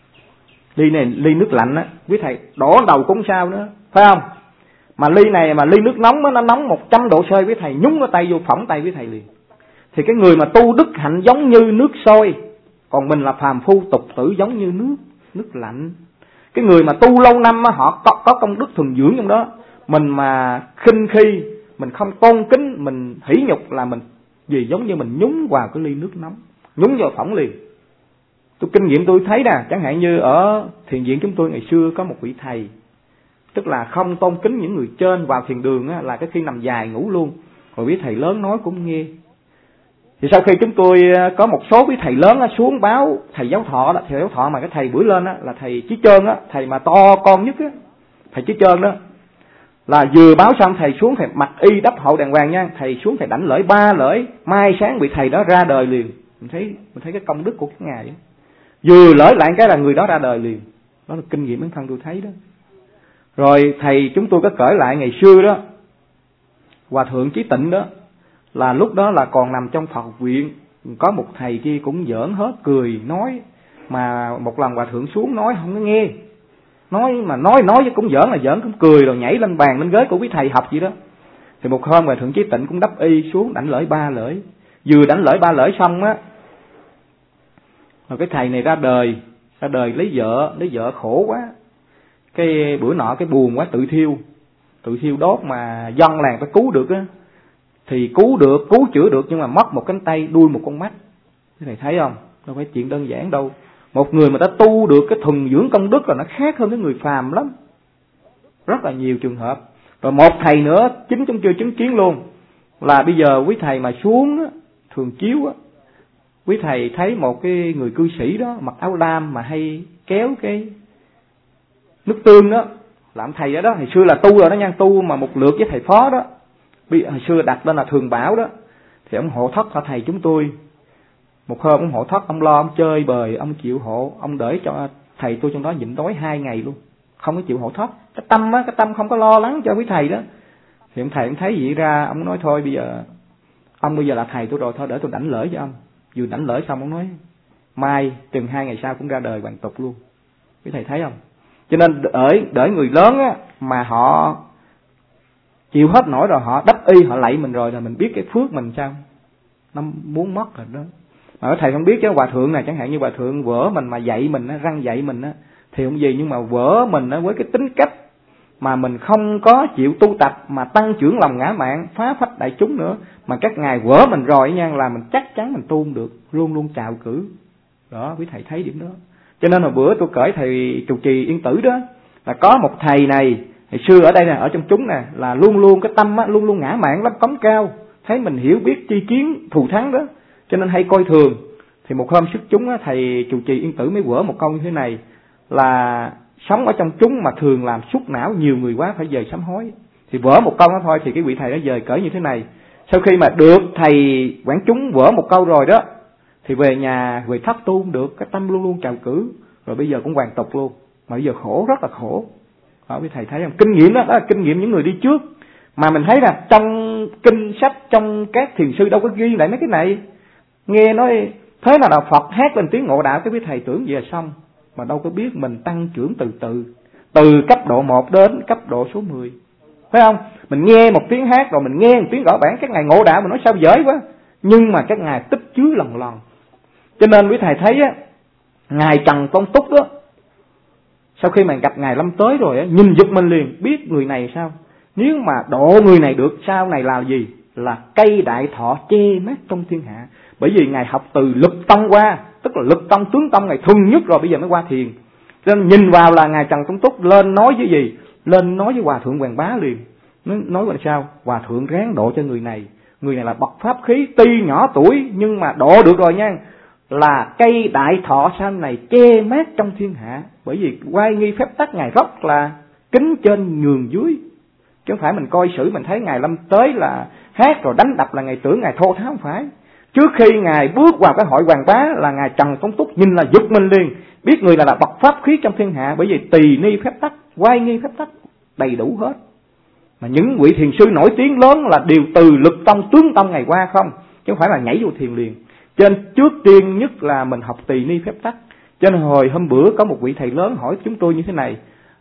Ly này ly nước lạnh á, quý thầy đổ đầu cũng sao nữa, phải không? Mà ly này mà ly nước nóng á, nó nóng một trăm độ C, quý thầy nhúng cái tay vô phỏng tay quý thầy liền. Thì cái người mà tu đức hạnh giống như nước sôi, còn mình là phàm phu tục tử giống như nước nước lạnh. Cái người mà tu lâu năm á, họ có, có công đức thuần dưỡng trong đó. Mình mà khinh khi, mình không tôn kính, mình hỉ nhục là mình gì giống như mình nhúng vào cái ly nước nóng, nhúng vào phỏng liền. Tôi kinh nghiệm tôi thấy nè, chẳng hạn như ở thiền viện chúng tôi ngày xưa có một vị thầy, tức là không tôn kính những người trên, vào thiền đường á, là cái khi nằm dài ngủ luôn. Rồi quý thầy lớn nói cũng nghe. Thì sau khi chúng tôi có một số quý thầy lớn á, xuống báo thầy giáo thọ đó, thầy giáo thọ mà cái thầy bữa lên á, là thầy Chí Trơn á, thầy mà to con nhất á, thầy Chí Trơn đó, là vừa báo xong thầy xuống thầy mặc y đắp hộ đàng hoàng nha, thầy xuống thầy đảnh lễ ba lễ, mai sáng vị thầy đó ra đời liền. Mình thấy mình thấy cái công đức của các ngài ấy. Vừa lễ lại cái là người đó ra đời liền. Đó là kinh nghiệm bản thân tôi thấy đó. Rồi thầy chúng tôi có kể lại ngày xưa đó, Hòa thượng Chí Tịnh đó, là lúc đó là còn nằm trong Phật viện, có một thầy kia cũng giỡn hết cười nói, mà một lần Hòa thượng xuống nói không có nghe, nói mà nói nói chứ cũng giỡn là giỡn, cũng cười rồi nhảy lên bàn lên ghế của quý thầy học vậy đó. Thì một hôm Hòa thượng Chí Tịnh cũng đắp y xuống đảnh lễ ba lễ, vừa đảnh lễ ba lễ xong á, rồi cái thầy này ra đời, ra đời lấy vợ, lấy vợ khổ quá, cái bữa nọ cái buồn quá tự thiêu, tự thiêu đốt mà dân làng phải cứu được á, thì cứu được, cứu chữa được, nhưng mà mất một cánh tay, đuôi một con mắt. Cái này thấy không? Đâu phải chuyện đơn giản đâu. Một người mà ta tu được cái thuần dưỡng công đức là nó khác hơn cái người phàm lắm. Rất là nhiều trường hợp. Rồi một thầy nữa, chính chúng chưa chứng kiến luôn, là bây giờ quý thầy mà xuống á, thường chiếu á, quý thầy thấy một cái người cư sĩ đó mặc áo lam mà hay kéo cái nước tương đó, làm thầy đó đó, hồi xưa là tu rồi đó nha, tu mà một lượt với thầy phó đó, hồi xưa đặt tên là Thường Bảo đó. Thì ông hộ thất hả thầy chúng tôi. Một hôm ông hộ thất, ông lo ông chơi bời, ông chịu hộ, ông để cho thầy tôi trong đó nhịn đói hai ngày luôn, không có chịu hộ thất. Cái tâm á, cái tâm không có lo lắng cho quý thầy đó. Thì ông thầy ông thấy vậy ra, ông nói thôi bây giờ ông bây giờ là thầy tôi rồi, thôi để tôi đảnh lễ cho ông. Vừa đảnh lễ xong ông nói mai chừng hai ngày sau cũng ra đời hoàn tục luôn. Quý thầy thấy không? Cho nên để để người lớn á mà họ chịu hết nổi rồi, họ đắp y họ lạy mình rồi là mình biết cái phước mình sao nó muốn mất rồi đó. Mà thầy không biết chứ, hòa thượng này chẳng hạn như hòa thượng vỡ mình mà dạy mình á, răng dạy mình á thì không gì, nhưng mà vỡ mình á với cái tính cách mà mình không có chịu tu tập mà tăng trưởng lòng ngã mạn, phá phách đại chúng nữa, mà các ngài vỡ mình rồi nha, là mình chắc chắn mình tu không được, luôn luôn trào cử. Đó, quý thầy thấy điểm đó. Cho nên hồi bữa tôi kể thầy trụ trì Yên Tử đó, là có một thầy này, hồi xưa ở đây nè, ở trong chúng nè, là luôn luôn cái tâm á, luôn luôn ngã mạn lắm, cống cao, thấy mình hiểu biết chi kiến thù thắng đó, cho nên hay coi thường. Thì một hôm xuất chúng á, thầy trụ trì Yên Tử mới quở một câu như thế này, là sống ở trong chúng mà thường làm xúc não nhiều người quá, phải về sám hối. Thì vỡ một câu đó thôi, thì cái vị thầy đó dời cởi như thế này. Sau khi mà được thầy quản chúng vỡ một câu rồi đó, Thì về nhà, về thắp tu được, cái tâm luôn luôn trào cử. Rồi bây giờ cũng hoàn tục luôn. Mà bây giờ khổ, rất là khổ. Đó, quý thầy thấy không? Kinh nghiệm đó, đó là kinh nghiệm những người đi trước. Mà mình thấy là trong kinh sách, trong các thiền sư đâu có ghi lại mấy cái này. Nghe nói thế nào đạo Phật hát lên tiếng ngộ đạo, cái quý thầy tưởng về xong. Mà đâu có biết mình tăng trưởng từ từ. Từ cấp độ một đến cấp độ số mười. Phải không? Mình nghe một tiếng hát rồi mình nghe một tiếng gõ bản, các ngài ngộ đạo mình nói sao dễ quá. Nhưng mà các ngài tích chứa lần lần. Cho nên quý thầy thấy á, ngài Trần Tôn Túc đó, sau khi mà gặp ngài Lâm Tới rồi á, nhìn giật mình liền, biết người này sao. Nếu mà độ người này được, sau này là gì? Là cây đại thọ che mát trong thiên hạ. Bởi vì ngài học từ lực tông qua, tức là lực tông tướng tông ngài thuần nhất rồi, bây giờ mới qua thiền. Cho nên nhìn vào là ngài Trần Tôn Túc lên nói với gì? Lên nói với Hòa Thượng Hoàng Bá liền. Nói là sao? Hòa Thượng ráng độ cho người này. Người này là bậc pháp khí, tuy nhỏ tuổi nhưng mà độ được rồi nha. Là cây đại thọ sau này che mát trong thiên hạ. Bởi vì oai nghi phép tắc ngài rất là kính trên nhường dưới. Chứ không phải mình coi sử mình thấy ngài Lâm Tới là hát rồi đánh đập là ngài tưởng ngài thô tháo, không phải. Trước khi ngài bước vào cái hội Hoàng Bá là ngài Trần Tôn Túc nhìn là giật mình liền, biết người này là bậc pháp khí trong thiên hạ. Bởi vì tỳ ni phép tắc, oai nghi phép tắc đầy đủ hết. Mà những vị thiền sư nổi tiếng lớn là đều từ lực tông tướng tông ngày qua không, chứ không phải là nhảy vô thiền liền. Cho nên trước tiên nhất là mình học tỳ ni phép tắc. Cho nên hồi hôm bữa có một vị thầy lớn hỏi chúng tôi như thế này: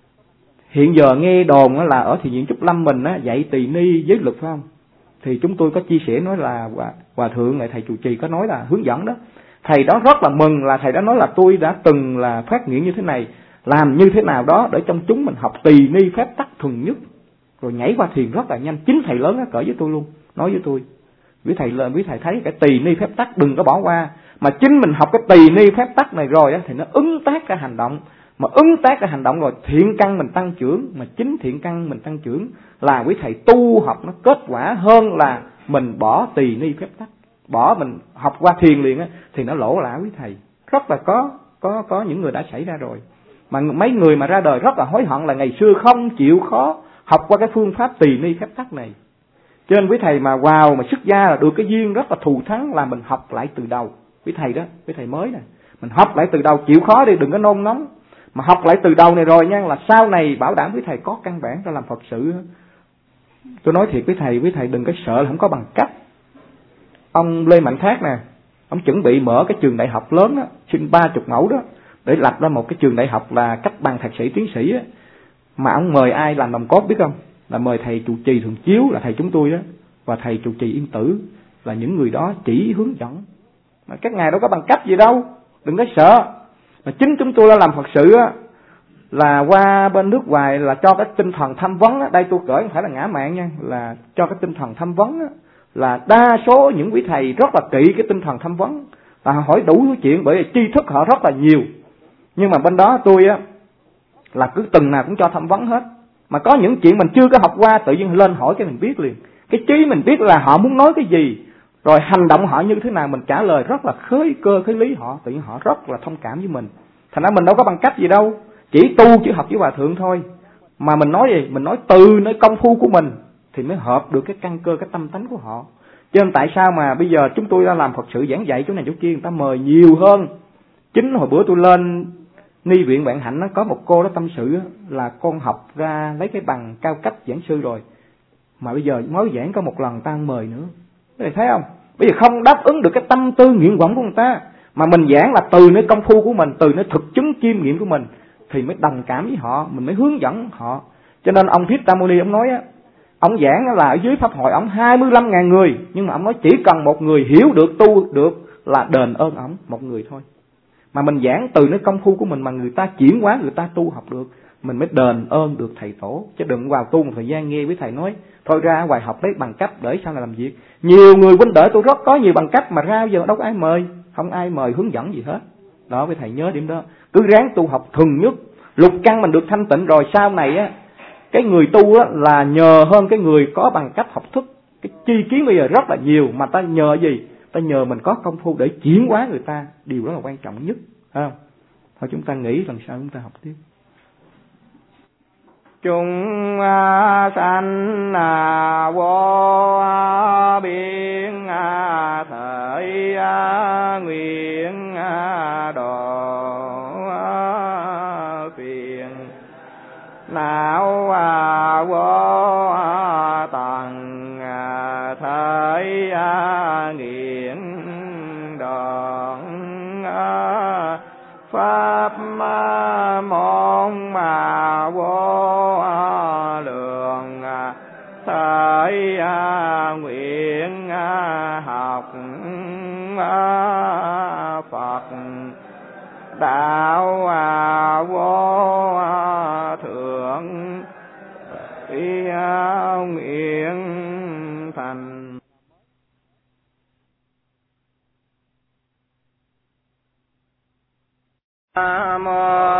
hiện giờ nghe đồn là ở thiền viện Trúc Lâm mình dạy tỳ ni giới luật phải không? Thì chúng tôi có chia sẻ nói là hòa, hòa thượng này thầy trụ trì có nói là hướng dẫn đó. Thầy đó rất là mừng, là thầy đó nói là tôi đã từng là phát nguyện như thế này, làm như thế nào đó để trong chúng mình học tỳ ni phép tắc thuần nhất, rồi nhảy qua thiền rất là nhanh. Chính thầy lớn đó cỡ với tôi luôn, nói với tôi: quý thầy lên, quý thầy thấy cái tỳ ni phép tắc đừng có bỏ qua. Mà chính mình học cái tỳ ni phép tắc này rồi á, thì nó ứng tác ra hành động. Mà ứng tác ra hành động rồi thiện căn mình tăng trưởng. Mà chính thiện căn mình tăng trưởng là quý thầy tu học nó kết quả hơn là mình bỏ tỳ ni phép tắc. Bỏ mình học qua thiền liền á, thì nó lỗ lã quý thầy. Rất là có có có những người đã xảy ra rồi. Mà mấy người mà ra đời rất là hối hận là ngày xưa không chịu khó học qua cái phương pháp tỳ ni phép tắc này. Cho nên quý thầy mà vào mà xuất gia là được cái duyên rất là thù thắng là mình học lại từ đầu. Quý thầy đó, quý thầy mới nè, mình học lại từ đầu, chịu khó đi, đừng có nôn nóng. Mà học lại từ đầu này rồi nha, là sau này bảo đảm quý thầy có căn bản ra làm Phật sự. Tôi nói thiệt với thầy, quý thầy đừng có sợ là không có bằng cấp. Ông Lê Mạnh Thác nè, ông chuẩn bị mở cái trường đại học lớn đó, xin ba chục mẫu đó, để lập ra một cái trường đại học là cấp bằng thạc sĩ tiến sĩ á. Mà ông mời ai làm đồng cốt biết không? Là mời thầy trụ trì Thường Chiếu là thầy chúng tôi đó, và thầy trụ trì Yên Tử, là những người đó chỉ hướng dẫn. Mà các ngài đâu có bằng cấp gì đâu, đừng có sợ. Mà chính chúng tôi đã làm Phật sự á, là qua bên nước ngoài là cho cái tinh thần tham vấn á, đây tôi cởi không phải là ngã mạn nha, là cho cái tinh thần tham vấn á, là đa số những quý thầy rất là kỹ cái tinh thần tham vấn, và hỏi đủ thứ chuyện, bởi vì tri thức họ rất là nhiều. Nhưng mà bên đó tôi á là cứ từng nào cũng cho tham vấn hết. Mà có những chuyện mình chưa có học qua, tự nhiên lên hỏi cái mình biết liền. Cái trí mình biết là họ muốn nói cái gì, rồi hành động họ như thế nào, mình trả lời rất là khơi cơ khơi lý họ, tự nhiên họ rất là thông cảm với mình. Thành ra mình đâu có bằng cấp gì đâu, chỉ tu chỉ học với Hòa Thượng thôi. Mà mình nói gì? Mình nói từ nơi công phu của mình thì mới hợp được cái căn cơ, cái tâm tánh của họ. Cho nên tại sao mà bây giờ chúng tôi đã làm Phật sự giảng dạy chỗ này chỗ kia, người ta mời nhiều hơn. Chính hồi bữa tôi lên Ni viện Bạn Hạnh, nó có một cô đó tâm sự là con học ra lấy cái bằng cao cấp giảng sư rồi, mà bây giờ mới giảng có một lần ta mời nữa. Các bạn thấy không? Bây giờ không đáp ứng được cái tâm tư nguyện vọng của người ta, mà mình giảng là từ nơi công phu của mình, từ nơi thực chứng chiêm nghiệm của mình, thì mới đồng cảm với họ, mình mới hướng dẫn họ. Cho nên ông Thích Ca Mâu Ni ông nói á, ông giảng là ở dưới pháp hội ông hai mươi lăm ngàn người, nhưng mà ông nói chỉ cần một người hiểu được tu được là đền ơn ông một người thôi. Mà mình giảng từ nơi công phu của mình mà người ta chuyển hóa, người ta tu học được, mình mới đền ơn được thầy tổ. Chứ đừng vào tu một thời gian nghe với thầy nói thôi ra ngoài học lấy bằng cấp để sau này làm việc. Nhiều người huynh đệ tôi rất có nhiều bằng cấp mà ra giờ đâu có ai mời, không ai mời hướng dẫn gì hết. Đó, với thầy nhớ điểm đó, cứ ráng tu học thuần nhất, lục căn mình được thanh tịnh rồi sau này á, cái người tu á là nhờ hơn cái người có bằng cấp học thức. Cái chi kiến bây giờ rất là nhiều, mà ta nhờ gì? Ta nhờ mình có công phu để chuyển hóa người ta, điều đó là quan trọng nhất, phải không? Thôi chúng ta nghĩ lần sau chúng ta học tiếp. chúng sanh vô biên thời nguyện độ phiền não vô tận thời nguyện đoạn pháp môn mà vô lượng thời nguyện học Phật đạo vô thượng nguyện thành. Nam mô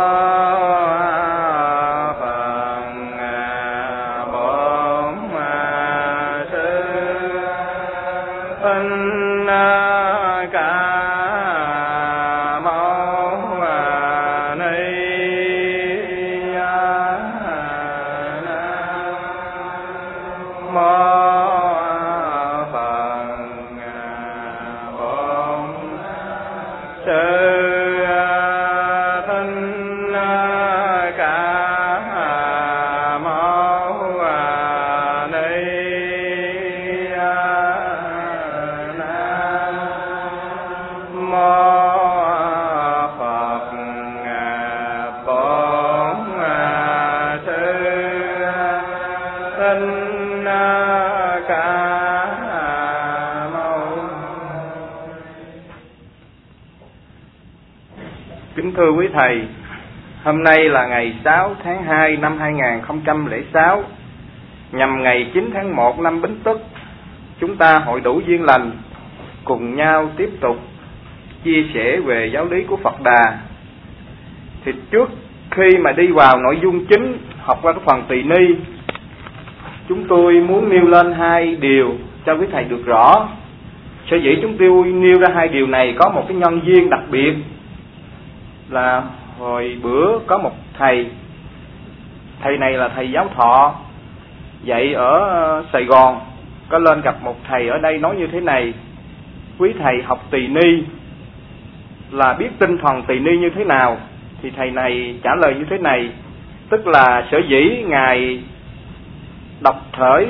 Thưa quý thầy, hôm nay là ngày sáu tháng hai năm hai nghìn không trăm lẻ sáu, nhằm ngày chín tháng một năm Bính Tuất, chúng ta hội đủ duyên lành cùng nhau tiếp tục chia sẻ về giáo lý của Phật Đà. Thì trước khi mà đi vào nội dung chính, học qua cái phần tỳ ni, chúng tôi muốn nêu lên hai điều cho quý thầy được rõ. Sở dĩ chúng tôi nêu ra hai điều này có một cái nhân duyên đặc biệt, là hồi bữa có một thầy, thầy này là thầy giáo thọ, dạy ở Sài Gòn, có lên gặp một thầy ở đây nói như thế này: quý thầy học tỳ ni là biết tinh thần tỳ ni như thế nào? Thì thầy này trả lời như thế này, tức là sở dĩ ngài đọc thởi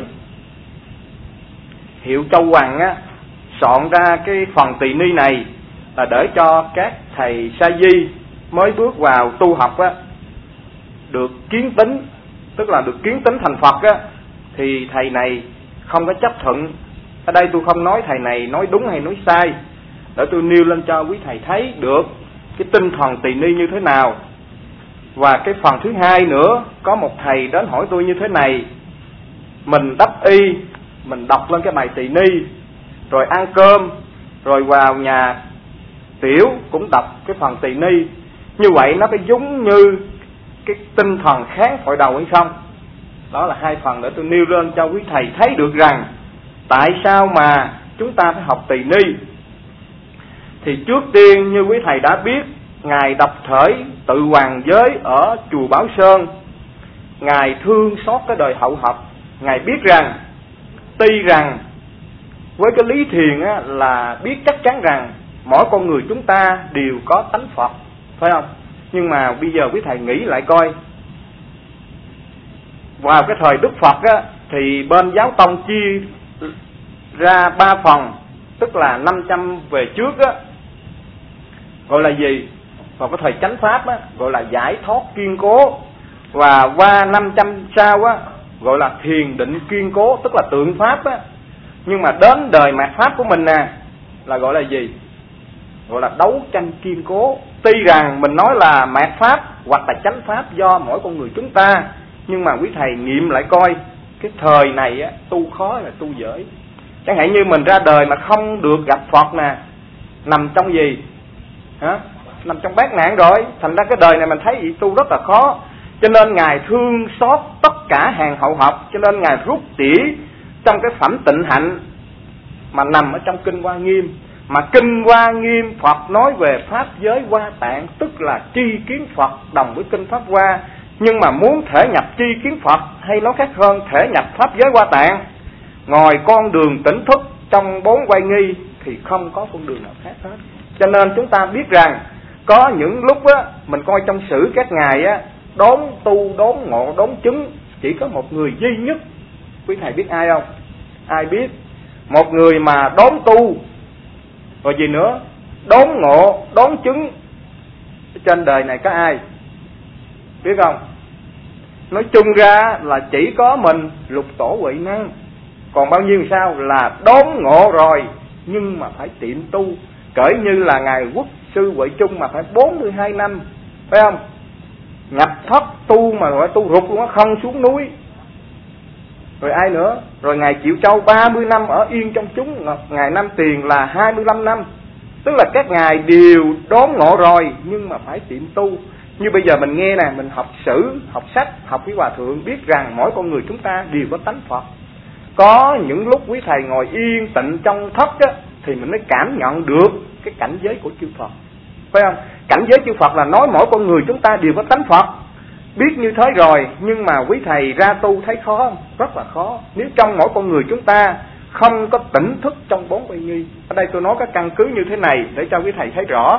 Hiệu Châu Hoàng á, soạn ra cái phần tỳ ni này là để cho các thầy sa di mới bước vào tu học á được kiến tính, tức là được kiến tính thành Phật á, thì thầy này không có chấp thuận. Ở đây tôi không nói thầy này nói đúng hay nói sai, để tôi nêu lên cho quý thầy thấy được cái tinh thần tỳ ni như thế nào. Và cái phần thứ hai nữa, có một thầy đến hỏi tôi như thế này: mình đắp y, mình đọc lên cái bài tỳ ni, rồi ăn cơm, rồi vào nhà tiểu cũng đọc cái phần tỳ ni, như vậy nó có giống như cái tinh thần kháng thoại đầu hay không? Đó là hai phần để tôi nêu lên cho quý thầy thấy được rằng tại sao mà chúng ta phải học tỳ ni. Thì trước tiên như quý thầy đã biết, ngài đọc thởi Tự Hoàng Giới ở chùa Bảo Sơn, ngài thương xót cái đời hậu học. Ngài biết rằng tuy rằng với cái lý thiền á, là biết chắc chắn rằng mỗi con người chúng ta đều có tánh Phật, phải không? Nhưng mà bây giờ quý thầy nghĩ lại coi, vào cái thời Đức Phật á, thì bên giáo tông chia ra ba phần, tức là năm trăm về trước á gọi là gì? Vào cái thời chánh pháp á gọi là giải thoát kiên cố, và qua năm trăm sau á gọi là thiền định kiên cố, tức là tượng pháp á. Nhưng mà đến đời mạt pháp của mình nè là gọi là gì? Gọi là đấu tranh kiên cố. Tuy rằng mình nói là mạt pháp hoặc là chánh pháp do mỗi con người chúng ta, nhưng mà quý thầy nghiệm lại coi, cái thời này á tu khó là tu dễ. Chẳng hạn như mình ra đời mà không được gặp Phật nè, nằm trong gì? Hả? Nằm trong bát nạn rồi. Thành ra cái đời này mình thấy vậy tu rất là khó. Cho nên ngài thương xót tất cả hàng hậu học, cho nên ngài rút tỉa trong cái phẩm tịnh hạnh mà nằm ở trong kinh Hoa Nghiêm. Mà kinh Hoa Nghiêm Phật nói về pháp giới Hoa Tạng, tức là tri kiến Phật đồng với kinh Pháp Hoa, nhưng mà muốn thể nhập tri kiến Phật, hay nói khác hơn thể nhập pháp giới Hoa Tạng, ngoài con đường tỉnh thức trong bốn quay nghi thì không có con đường nào khác hết. Cho nên chúng ta biết rằng có những lúc á, mình coi trong sử các ngài á, đốn tu, đốn ngộ, đốn chứng chỉ có một người duy nhất. Quý thầy biết ai không? Ai biết? Một người mà đốn tu, rồi gì nữa, đốn ngộ, đốn chứng trên đời này có ai? Biết không? Nói chung ra là chỉ có mình Lục Tổ Huệ Năng. Còn bao nhiêu sao là đốn ngộ rồi, nhưng mà phải tiệm tu. Cỡ như là ngài Quốc sư Huệ Trung mà phải bốn mươi hai năm, phải không? Nhập thất tu mà gọi tu rụt luôn á, không xuống núi. Rồi ai nữa? Rồi ngài Triệu Châu ba mươi năm ở yên trong chúng, ngài Nam Tiền là hai mươi lăm năm. Tức là các ngài đều đốn ngộ rồi, nhưng mà phải tiệm tu. Như bây giờ mình nghe nè, mình học sử, học sách, học với Hòa Thượng, biết rằng mỗi con người chúng ta đều có tánh Phật. Có những lúc quý thầy ngồi yên tịnh trong thất á, thì mình mới cảm nhận được cái cảnh giới của chư Phật, phải không? Cảnh giới chư Phật là nói mỗi con người chúng ta đều có tánh Phật. Biết như thế rồi, nhưng mà quý thầy ra tu thấy khó không? Rất là khó. Nếu trong mỗi con người chúng ta không có tỉnh thức trong bốn uy nghi. Ở đây tôi nói cái căn cứ như thế này để cho quý thầy thấy rõ.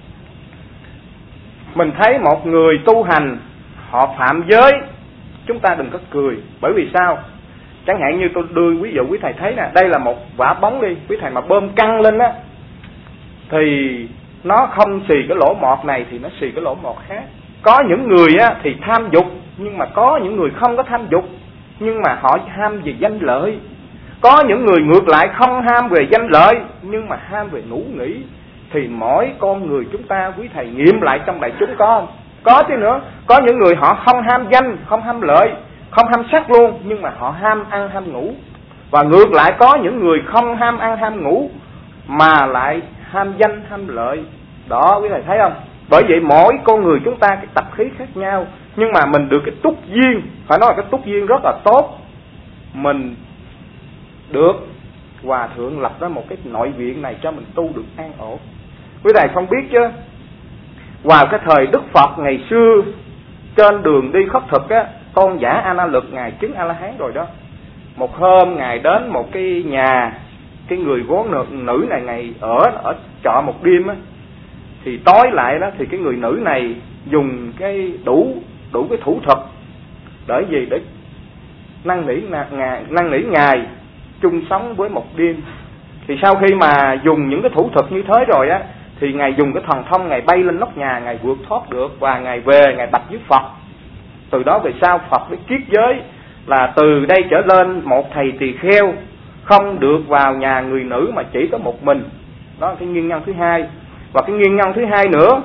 Mình thấy một người tu hành họ phạm giới, chúng ta đừng có cười. Bởi vì sao? Chẳng hạn như tôi đưa ví dụ quý thầy thấy nè, đây là một quả bóng đi, quý thầy mà bơm căng lên á, thì nó không xì cái lỗ mọt này thì nó xì cái lỗ mọt khác. Có những người á thì tham dục, nhưng mà có những người không có tham dục, nhưng mà họ ham về danh lợi. Có những người ngược lại không ham về danh lợi, nhưng mà ham về ngủ nghỉ. Thì mỗi con người chúng ta, quý thầy nghiệm lại trong đại chúng có không? Có chứ nữa. Có những người họ không ham danh, không ham lợi, không ham sắc luôn, nhưng mà họ ham ăn ham ngủ. Và ngược lại có những người không ham ăn ham ngủ, mà lại ham danh ham lợi. Đó, quý thầy thấy không? Bởi vậy mỗi con người chúng ta cái tập khí khác nhau, nhưng mà mình được cái túc duyên, phải nói là cái túc duyên rất là tốt. Mình được Hòa Thượng lập ra một cái nội viện này cho mình tu được an ổn. Quý thầy không biết chứ, vào cái thời Đức Phật ngày xưa, trên đường đi khất thực á, con giả A Na Lực ngài chứng A La Hán rồi đó. Một hôm ngài đến một cái nhà, cái người gố nữ, nữ này ngài ở ở trọ một đêm á, thì tối lại đó thì cái người nữ này dùng cái đủ đủ cái thủ thuật để gì, để năn nỉ ngài, năn nỉ ngài chung sống với một đêm. Thì sau khi mà dùng những cái thủ thuật như thế rồi á, thì ngài dùng cái thần thông, ngài bay lên nóc nhà, ngài vượt thoát được, và ngài về ngài bạch với Phật. Từ đó về sau Phật mới kiết giới là từ đây trở lên một thầy tỳ kheo không được vào nhà người nữ mà chỉ có một mình. Đó là cái nguyên nhân thứ hai. Và cái nguyên nhân thứ hai nữa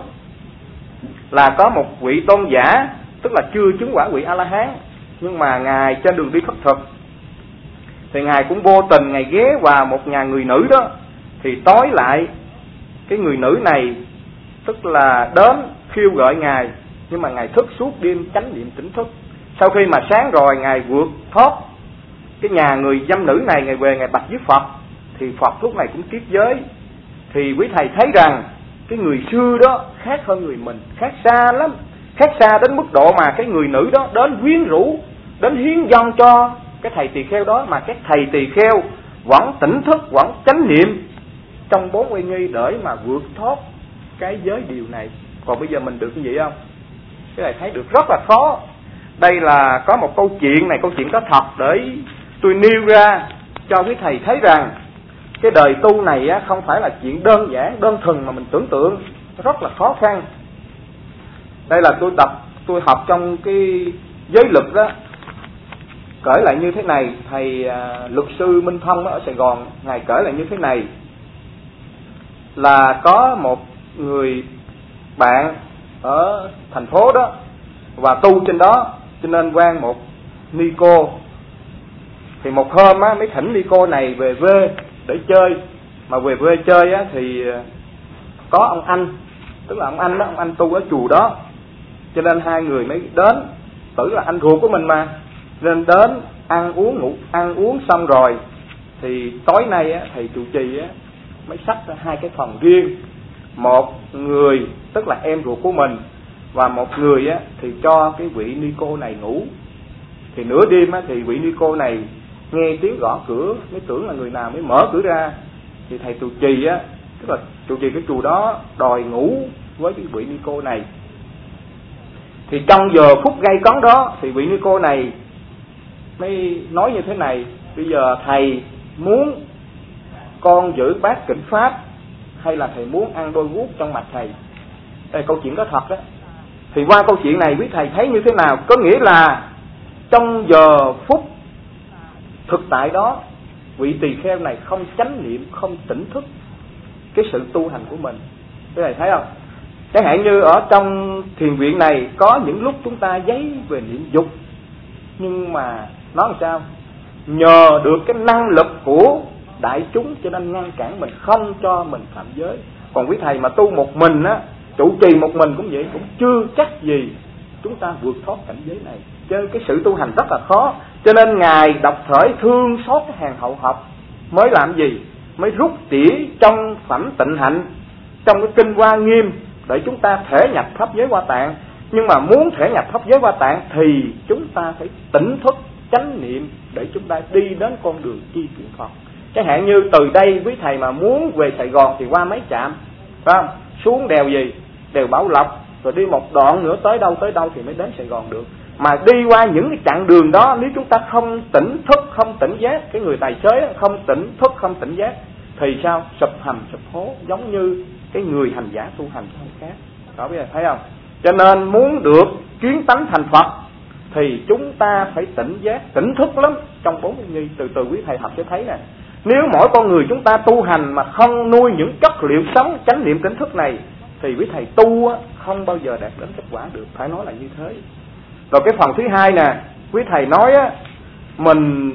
là có một vị tôn giả, tức là chưa chứng quả vị A La Hán, nhưng mà ngài trên đường đi khất thực thì ngài cũng vô tình ngài ghé vào một nhà người nữ đó. Thì tối lại cái người nữ này tức là đến khiêu gợi ngài, nhưng mà ngài thức suốt đêm chánh niệm tỉnh thức. Sau khi mà sáng rồi ngài vượt thoát cái nhà người dâm nữ này, ngài về ngài bạch với Phật, thì Phật lúc này cũng kiết giới. Thì quý thầy thấy rằng cái người xưa đó khác hơn người mình, khác xa lắm, khác xa đến mức độ mà cái người nữ đó đến quyến rũ, đến hiến dâng cho cái thầy tỳ kheo đó, mà các thầy tỳ kheo vẫn tỉnh thức, vẫn chánh niệm trong bốn uy nghi để mà vượt thoát cái giới điều này. Còn bây giờ mình được như vậy không? Cái này thấy được rất là khó. Đây là có một câu chuyện này, câu chuyện có thật để tôi nêu ra cho quý thầy thấy rằng cái đời tu này á, không phải là chuyện đơn giản, đơn thuần mà mình tưởng tượng, rất là khó khăn. Đây là tôi đọc, tôi học trong cái giới luật đó, kể lại như thế này. Thầy à, luật sư Minh Thông ở Sài Gòn, ngài kể lại như thế này, là có một người bạn ở thành phố đó và tu trên đó, cho nên quan một ni cô. Thì một hôm á, mới thỉnh ni cô này về quê để chơi. Mà về quê chơi á, thì có ông anh, tức là ông anh đó, ông anh tu ở chùa đó, cho nên hai người mới đến. Tử là anh ruột của mình mà, nên đến ăn uống ngủ ăn uống xong rồi thì tối nay á, thầy trụ trì á, mới xách ra hai cái phòng riêng. Một người tức là em ruột của mình, và một người á thì cho cái vị ni cô này ngủ. Thì nửa đêm á thì vị ni cô này nghe tiếng gõ cửa, mới tưởng là người nào mới mở cửa ra. Thì thầy trụ trì á, tức là trụ trì cái chùa đó đòi ngủ với cái vị ni cô này. Thì trong giờ phút gây cấn đó thì vị ni cô này mới nói như thế này: bây giờ thầy muốn con giữ bát Kinh Pháp hay là thầy muốn ăn đôi guốc trong mặt thầy? Đây, câu chuyện đó thật đó. Thì qua câu chuyện này quý thầy thấy như thế nào? Có nghĩa là trong giờ phút thực tại đó, vị tỳ kheo này không chánh niệm, không tỉnh thức cái sự tu hành của mình. Quý thầy thấy không? Chẳng hạn như ở trong thiền viện này có những lúc chúng ta giấy về niệm dục, nhưng mà nói làm sao? Nhờ được cái năng lực của đại chúng cho nên ngăn cản mình, không cho mình phạm giới. Còn quý thầy mà tu một mình á, trụ trì một mình cũng vậy, cũng chưa chắc gì chúng ta vượt thoát cảnh giới này. Cho nên cái sự tu hành rất là khó. Cho nên Ngài đọc khởi thương xót cái hàng hậu học, mới làm gì? Mới rút tỉa trong phẩm Tịnh Hạnh, trong cái kinh Hoa Nghiêm, để chúng ta thể nhập pháp giới Hoa Tạng. Nhưng mà muốn thể nhập pháp giới Hoa Tạng thì chúng ta phải tỉnh thức chánh niệm để chúng ta đi đến con đường chi kiến Phật. Chẳng hạn như từ đây quý thầy mà muốn về Sài Gòn thì qua mấy trạm, phải không? Xuống đèo gì? Đèo Bảo Lộc, rồi đi một đoạn nữa tới đâu tới đâu thì mới đến Sài Gòn được. Mà đi qua những cái chặng đường đó, nếu chúng ta không tỉnh thức, không tỉnh giác, cái người tài xế không tỉnh thức, không tỉnh giác, thì sao? Sụp hầm sụp hố, giống như cái người hành giả tu hành không khác. Đó, bây giờ thấy không? Cho nên muốn được kiến tánh thành Phật thì chúng ta phải tỉnh giác, tỉnh thức lắm. Trong bốn nghi, từ từ quý thầy học sẽ thấy nè. Nếu mỗi con người chúng ta tu hành mà không nuôi những chất liệu sống chánh niệm tỉnh thức này thì quý thầy tu không bao giờ đạt đến kết quả được. Phải nói là như thế. Rồi cái phần thứ hai nè, quý thầy nói á, mình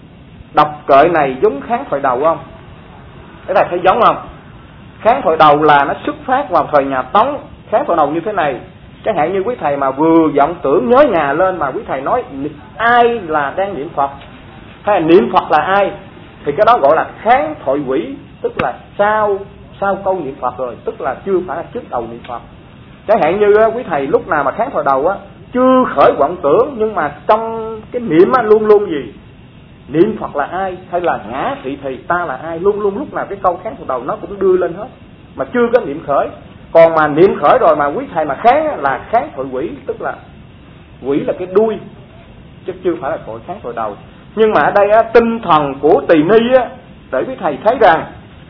đọc kệ này giống Kháng Thoại Đầu không? Cái này thấy giống không? Kháng Thoại Đầu là nó xuất phát vào thời nhà Tống. Kháng Thoại Đầu như thế này: chẳng hạn như quý thầy mà vừa vọng tưởng nhớ nhà lên mà quý thầy nói ai là đang niệm Phật, hay là niệm Phật là ai, thì cái đó gọi là kháng thoại quỷ, tức là sau sau câu niệm Phật rồi, tức là chưa phải là trước đầu niệm Phật. Chẳng hạn như quý thầy lúc nào mà kháng thoại đầu á, chưa khởi vọng tưởng, nhưng mà trong cái niệm á luôn luôn gì? Niệm Phật là ai, hay là ngã thị thì ta là ai, luôn luôn lúc nào cái câu kháng thoại đầu nó cũng đưa lên hết, mà chưa có niệm khởi. Còn mà niệm khởi rồi mà quý thầy mà kháng á, là kháng thoại quỷ, tức là quỷ là cái đuôi, chứ chưa phải là thoại kháng thoại đầu. Nhưng mà ở đây á, tinh thần của tỳ ni á, để quý thầy thấy rằng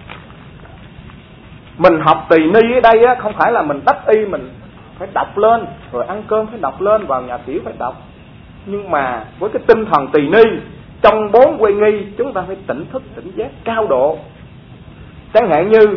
mình học tỳ ni ở đây á, không phải là mình đắp y mình phải đọc lên, rồi ăn cơm phải đọc lên, vào nhà tiểu phải đọc. Nhưng mà với cái tinh thần tỳ ni, trong bốn quê nghi chúng ta phải tỉnh thức, tỉnh giác cao độ. Chẳng hạn như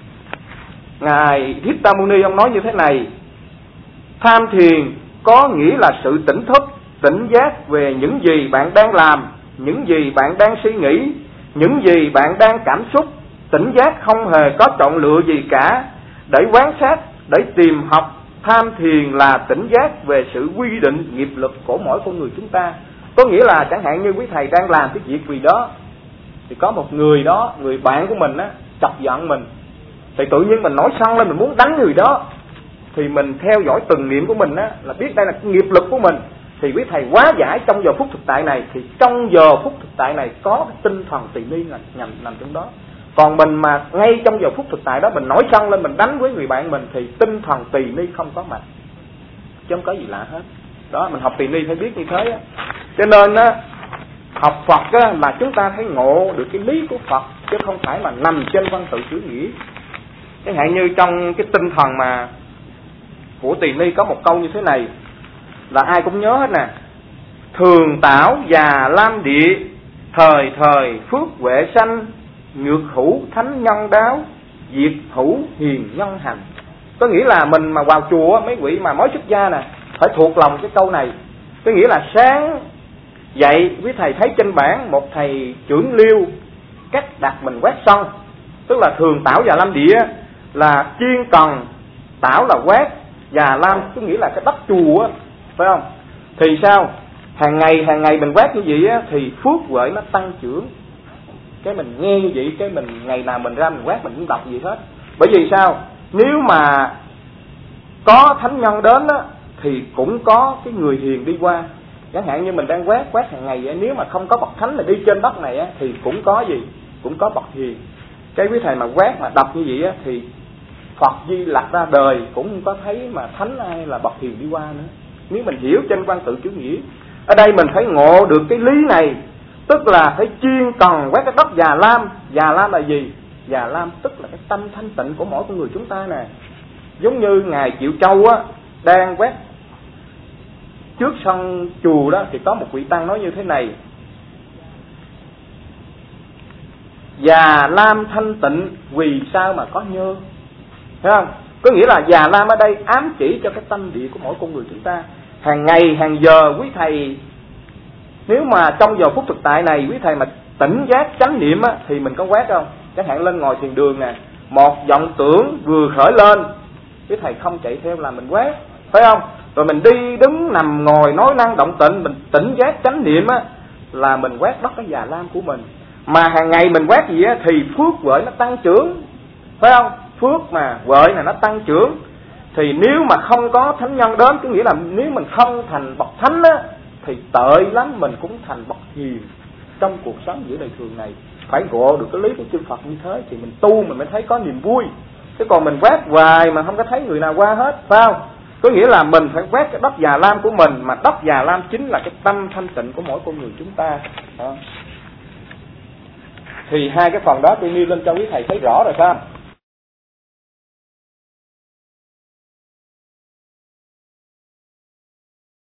Ngài Thích Ca Mâu Ni ông nói như thế này: tham thiền có nghĩa là sự tỉnh thức, tỉnh giác về những gì bạn đang làm, những gì bạn đang suy nghĩ, những gì bạn đang cảm xúc. Tỉnh giác không hề có chọn lựa gì cả, để quan sát, để tìm học. Tham thiền là tỉnh giác về sự quy định nghiệp lực của mỗi con người chúng ta. Có nghĩa là chẳng hạn như quý thầy đang làm cái việc gì đó, thì có một người đó, người bạn của mình á, chọc giận mình, thì tự nhiên mình nổi sân lên, mình muốn đánh người đó, thì mình theo dõi từng niệm của mình á, là biết đây là cái nghiệp lực của mình. Thì quý thầy hóa giải trong giờ phút thực tại này, thì trong giờ phút thực tại này có cái tinh thần tỳ ni là nhằm nằm trong đó. Còn mình mà ngay trong giờ phút thực tại đó mình nổi sân lên, mình đánh với người bạn mình, thì tinh thần tỳ ni không có mặt, chứ không có gì lạ hết. Đó, mình học tỳ ni phải biết như thế á. Cho nên á, học Phật á, là chúng ta phải ngộ được cái lý của Phật, chứ không phải mà nằm trên văn tự chữ nghĩa. Chẳng hạn như trong cái tinh thần mà của tỳ ni có một câu như thế này, là ai cũng nhớ hết nè: thường tảo già lam địa, thời thời phước huệ sanh, nhược hữu thánh nhân đáo, diệt hữu hiền nhân hành. Có nghĩa là mình mà vào chùa, mấy vị mà mới xuất gia nè, phải thuộc lòng cái câu này. Có nghĩa là sáng dậy quý thầy thấy trên bảng một thầy trưởng liêu cách đặt mình quét sân, tức là thường tảo già lam địa là chuyên cần, tảo là quét, già lam có nghĩa là cái đất chùa á, phải không? Thì sao? Hàng ngày hàng ngày mình quét như vậy á, thì phước huệ nó tăng trưởng. Cái mình nghe như vậy, cái mình ngày nào mình ra mình quét mình cũng đọc gì hết. Bởi vì sao? Nếu mà có thánh nhân đến á, thì cũng có cái người hiền đi qua. Chẳng hạn như mình đang quét quét hàng ngày vậy, nếu mà không có bậc thánh là đi trên đất này á, thì cũng có gì, cũng có bậc hiền. Cái quý thầy mà quét mà đọc như vậy á, thì Phật Di Lặc ra đời cũng không có thấy mà thánh ai là bậc hiền đi qua nữa. Nếu mình hiểu trên quan tự chữ nghĩa, ở đây mình phải ngộ được cái lý này, tức là phải chuyên cần quét cái đất Già Lam. Già Lam là gì? Già Lam tức là cái tâm thanh tịnh của mỗi con người chúng ta nè. Giống như ngài Triệu Châu á, đang quét trước sân chùa đó, thì có một vị tăng nói như thế này: Già Lam thanh tịnh vì sao mà có nhơ. Thấy không? Có nghĩa là Già Lam ở đây ám chỉ cho cái tâm địa của mỗi con người chúng ta. Hàng ngày hàng giờ quý thầy, nếu mà trong giờ phút thực tại này quý thầy mà tỉnh giác chánh niệm á, thì mình có quét không? Chẳng hạn lên ngồi thiền đường nè, một vọng tưởng vừa khởi lên, quý thầy không chạy theo là mình quét, phải không? Rồi mình đi đứng nằm ngồi nói năng động tịnh, mình tỉnh giác chánh niệm á, là mình quét đất cái Già Lam của mình. Mà hàng ngày mình quét gì á, thì phước huệ nó tăng trưởng, phải không? Phước mà huệ này nó tăng trưởng. Thì nếu mà không có thánh nhân đến, có nghĩa là nếu mình không thành bậc thánh á, thì tệ lắm mình cũng thành bậc hiền trong cuộc sống giữa đời thường này. Phải ngộ được cái lý của chư Phật như thế thì mình tu mình mới thấy có niềm vui. Chứ còn mình quét hoài mà không có thấy người nào qua hết, phải không? Có nghĩa là mình phải quét cái đất Già Lam của mình, mà đất Già Lam chính là cái tâm thanh tịnh của mỗi con người chúng ta. Đó. Thì hai cái phần đó tôi nêu lên cho quý thầy thấy rõ rồi, phải không?